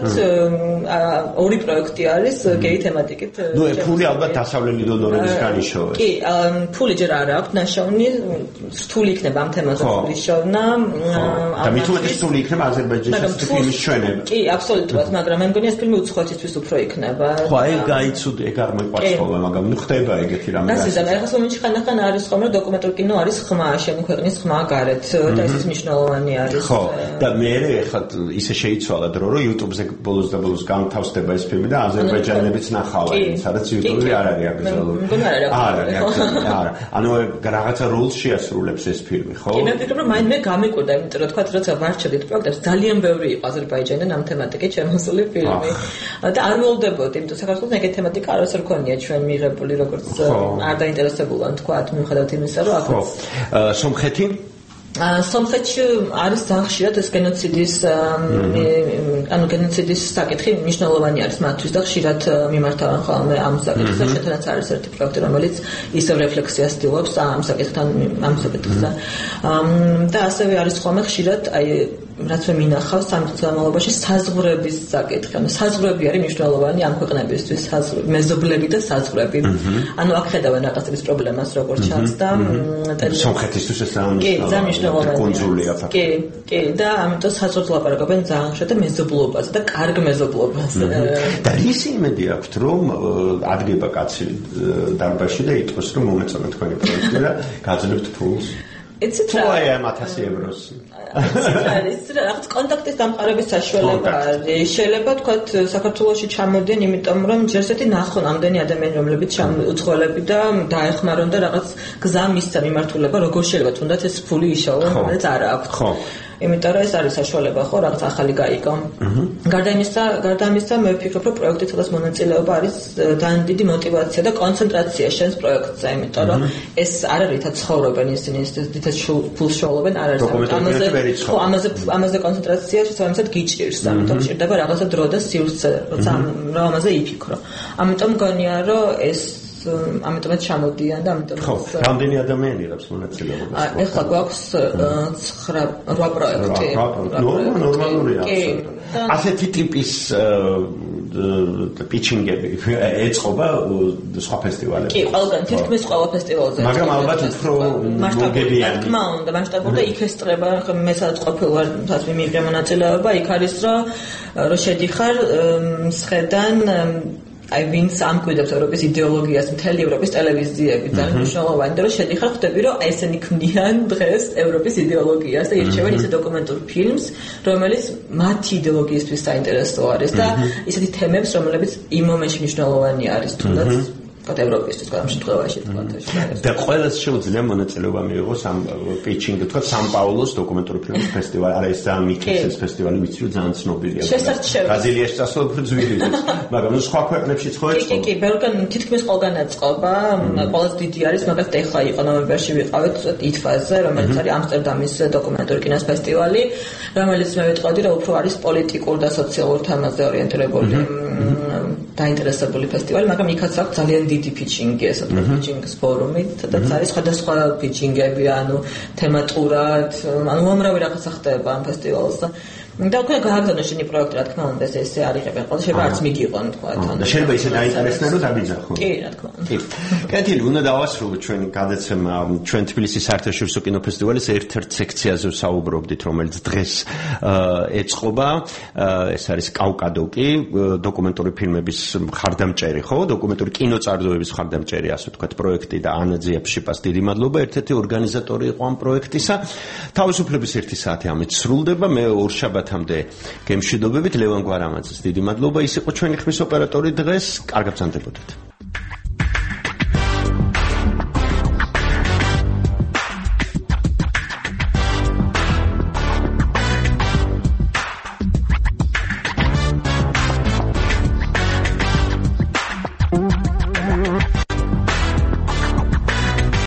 ორი პროექტი არის გეი თემატიკით. ნუ ფული ალბათ დასავლელი დონორების განიშოვეს. კი, ფული ჯერ არ აქვს ნაშოვნი, რთული იქნება ამ თემაზე ფულის შოვნა. და მით უმეტეს რთული იქნება აზერბაიჯანის ფილმის ჩვენება. კი, აბსოლუტურად, მაგრამ მე მგონი ეს ფილმი უცხოეთისთვის უფრო იქნება. ხო, აი გაიცუდე, ეგ არ მოიყვარცხოლა, მაგრამ ნუ ხდება ეგეთი რამე. და ეხლა მომენტში ხანდახან არის ხოლმე დოკუმენტური კინო არის ხმა, შენი ქვეყნის ხმა გარეთ და ეს მნიშვნელოვანი არის. ხო, და მე ეხლა ისე შეიცვალა დრო, რომ YouTube-ზე ბოლოს და ბოლოს განთავსდება ეს ფილმი და აზერბაიჯანელებიც ნახავენ, სადაც YouTube-ი არ არის აკრძალული. არ არის. ანუ რაღაცა როლს შეასრულებს ეს ფილმი, ხო? კი, მე ვფიქრობ, რომ მე გამიკვირდა, იმიტომ რომ თქვა, როცა ვარჩევდით პროექტებს, ძალიან ბევრი იყო აზერბაიჯანიდან ამ თემატიკით შემოსული ფილმი. და არ მოვდებოდი, იმიტომ საქართველოს ეგეთი თემატიკა არასდროს არ ქონია ჩვენ მიღებული, როგორც არ დაინტერესებულან თქვა, მიუხედავად იმისა, რომ აქ სომხეთი სომხეთში არის ძალიან ხშირად ეს გენოციდის საკითხი მნიშვნელოვანი არის მათთვის და ხშირად მიმართავენ ხოლმე ამ საკითხს და შეთანაც არის ერთი პროექტი, რომელიც ისევ რეფლექსიას ცდილობს ამ საკითხთან, ამ საკითხზე. და ასევე არის ხოლმე ხშირად აი რაც მე მინახავს სამწუხაროდ საზღვრების საკითხი. ანუ საზღვრები არის მნიშვნელოვანი ამ ქვეყნებისთვის, მეზობლები და საზღვრები. ანუ აქ ხედავენ რაღაცების პრობლემას როგორც ჩანს და სომხეთისთვის ეს ძალიან კონსულია კი, და ამიტომ საზღვრებს ლაპარაკობენ ძალიან ხშირად და მეზობლობაზე და კარგ მეზობლობაზე. და ისი იმედი აქვთ, რომ ადგება კაცი დარბაზში და იტყვის, რომ მომეწონა თქვენი პროექტი და გაძლევთ ფულს. იცით რა? აი ამ 1000 ევროს. არის რაღაც კონტაქტის დამყარების საშუალება არის. შეიძლება თქვათ საქართველოში ჩამოდიან, იმიტომ რომ ჯერ ესეთი ნახონ ამდენი ადამიანი, რომლებიც უცხოელები და დაეხმარონ და რაღაც გზა მისცა მიმართულება, როგორ შეიძლება თუნდაც ეს ფული იშოვონ, რომელიც არ აქვს. ხო. იმიტომ რომ ეს არის საშუალება, ხო, რაღაც ახალი გაიგო. გარდა ამისა, მე ვფიქრობ, რომ პროექტის სადაც მონაწილეობა არის ძალიან დიდი мотиваცია და კონცენტრაცია შენს პროექტზე, იმიტომ რომ ეს არ არის თა ცხოვრობენ ისინი, ისეთ ფულს შოულობენ, არ არის ამაზე კონცენტრაცია შესაბამისად გიჭირს, ამიტომ ჭირდება რაღაცა დრო და სივრცე, როცა ამაზე იფიქრო. ამიტომ მგონია, რომ ეს ამიტომაც ჩამოდიან და ამიტომ ხო, რამდენი ადამიანი იღებს მონაწილეობას? ეხლა გვაქვს 8 პროექტი. ნორმალურია. ასეთი ტიპის პიჩინგები ეწყობა სხვა ფესტივალებში. კი, ყველგან თითქმის ყველა ფესტივალზე. მაგრამ ალბათ უფრო მოგებიანი. თქმა უნდა, მასშტაბური და იქ ესწრება, მე სადაც ყოფილ ვარ, სადაც მიიღე მონაწილეობა, იქ არის რომ შედიხარ მსხედან აი ვინც ამკვიდრებს ევროპის იდეოლოგიას, მთელი ევროპის ტელევიზიები ძალიან მნიშვნელოვანი და რომ შედიხარ ხვდები რომ ესენი ქმნიან დღეს ევროპის იდეოლოგიას და ირჩევენ ისე დოკუმენტურ ფილმს, რომელიც მათი იდეოლოგიისთვის საინტერესო არის და ისეთი თემებს, რომლებიც იმ მომენტში მნიშვნელოვანი არის თუნდაც ევროპისთვის ამ შემთხვევაში თქვა. და ყველას შეუძლია მონაწილეობა მიიღოს ამ პიჩინგ თქვა სან-პაულოს დოკუმენტური ფილმის ფესტივალი. არა ეს ძალიან მიკსის ფესტივალი ვიცი რომ ძალიან ცნობილია. შესაძლოა. ბრაზილიაში წასვლა უფრო ძვირი ის, მაგრამ ნუ სხვა ქვეყნებშიც ხო ეწყობა. კი, ბევრგან თითქმის ყველგან ეწყობა. ყველაზე დიდი არის მაგალითად ეხლა იყო ნოემბერში ვიყავით იტფაზე, რომელიც არის ამსტერდამის დოკუმენტური კინოს ფესტივალი, რომელიც მე ვიტყოდი რომ უფრო არის პოლიტიკურ და სოციალურ თემაზე ორიენტირებული დაინტერესებული ფესტივალი, მაგრამ იქაც აქვს ძალიან დიდი pitching-ი, ასე ვთქვათ, pitching-ის ფორუმი, სადაც არის სხვადასხვა pitching-ები, ანუ თემატურად, ანუ უამრავი რაღაცა ხდება ამ ფესტივალზე. და უკვე გააგზავნა შენი პროექტი, რა თქმა უნდა, ესე არ იღებენ. ყველა შეიძლება არც მიგიყვან, თქვა თან. და შეიძლება ისე დაინტერესდნენ, რომ დაბიძახო. კი, რა თქმა უნდა. კეთილი, უნდა დავასრულოთ ჩვენი გადაცემა ჩვენ თბილისის საერთაშორისო კინოფესტივალის ერთ-ერთ სექციაზე ვსაუბრობდით, რომელიც დღეს ეწყობა. ეს არის კავკადოკი, დოკუმენტური ფილმების მხარდამჭერი, ხო? დოკუმენტური კინოწარდოების მხარდამჭერი, ასე ვთქვათ, პროექტი და ანა ძიაფშიპას დიდი მადლობა, ერთ-ერთი ორგანიზატორი იყო ამ პროექტისა. თავისუფლების 1 საათი ამით სრულდება. მე ორშაბათამდე გემშვიდობებით ლევან გვარამაძეს დიდი მადლობა. ის იყო ჩვენი ხმის ოპერატორი დღეს. კარგად ბრძანდებოდეთ.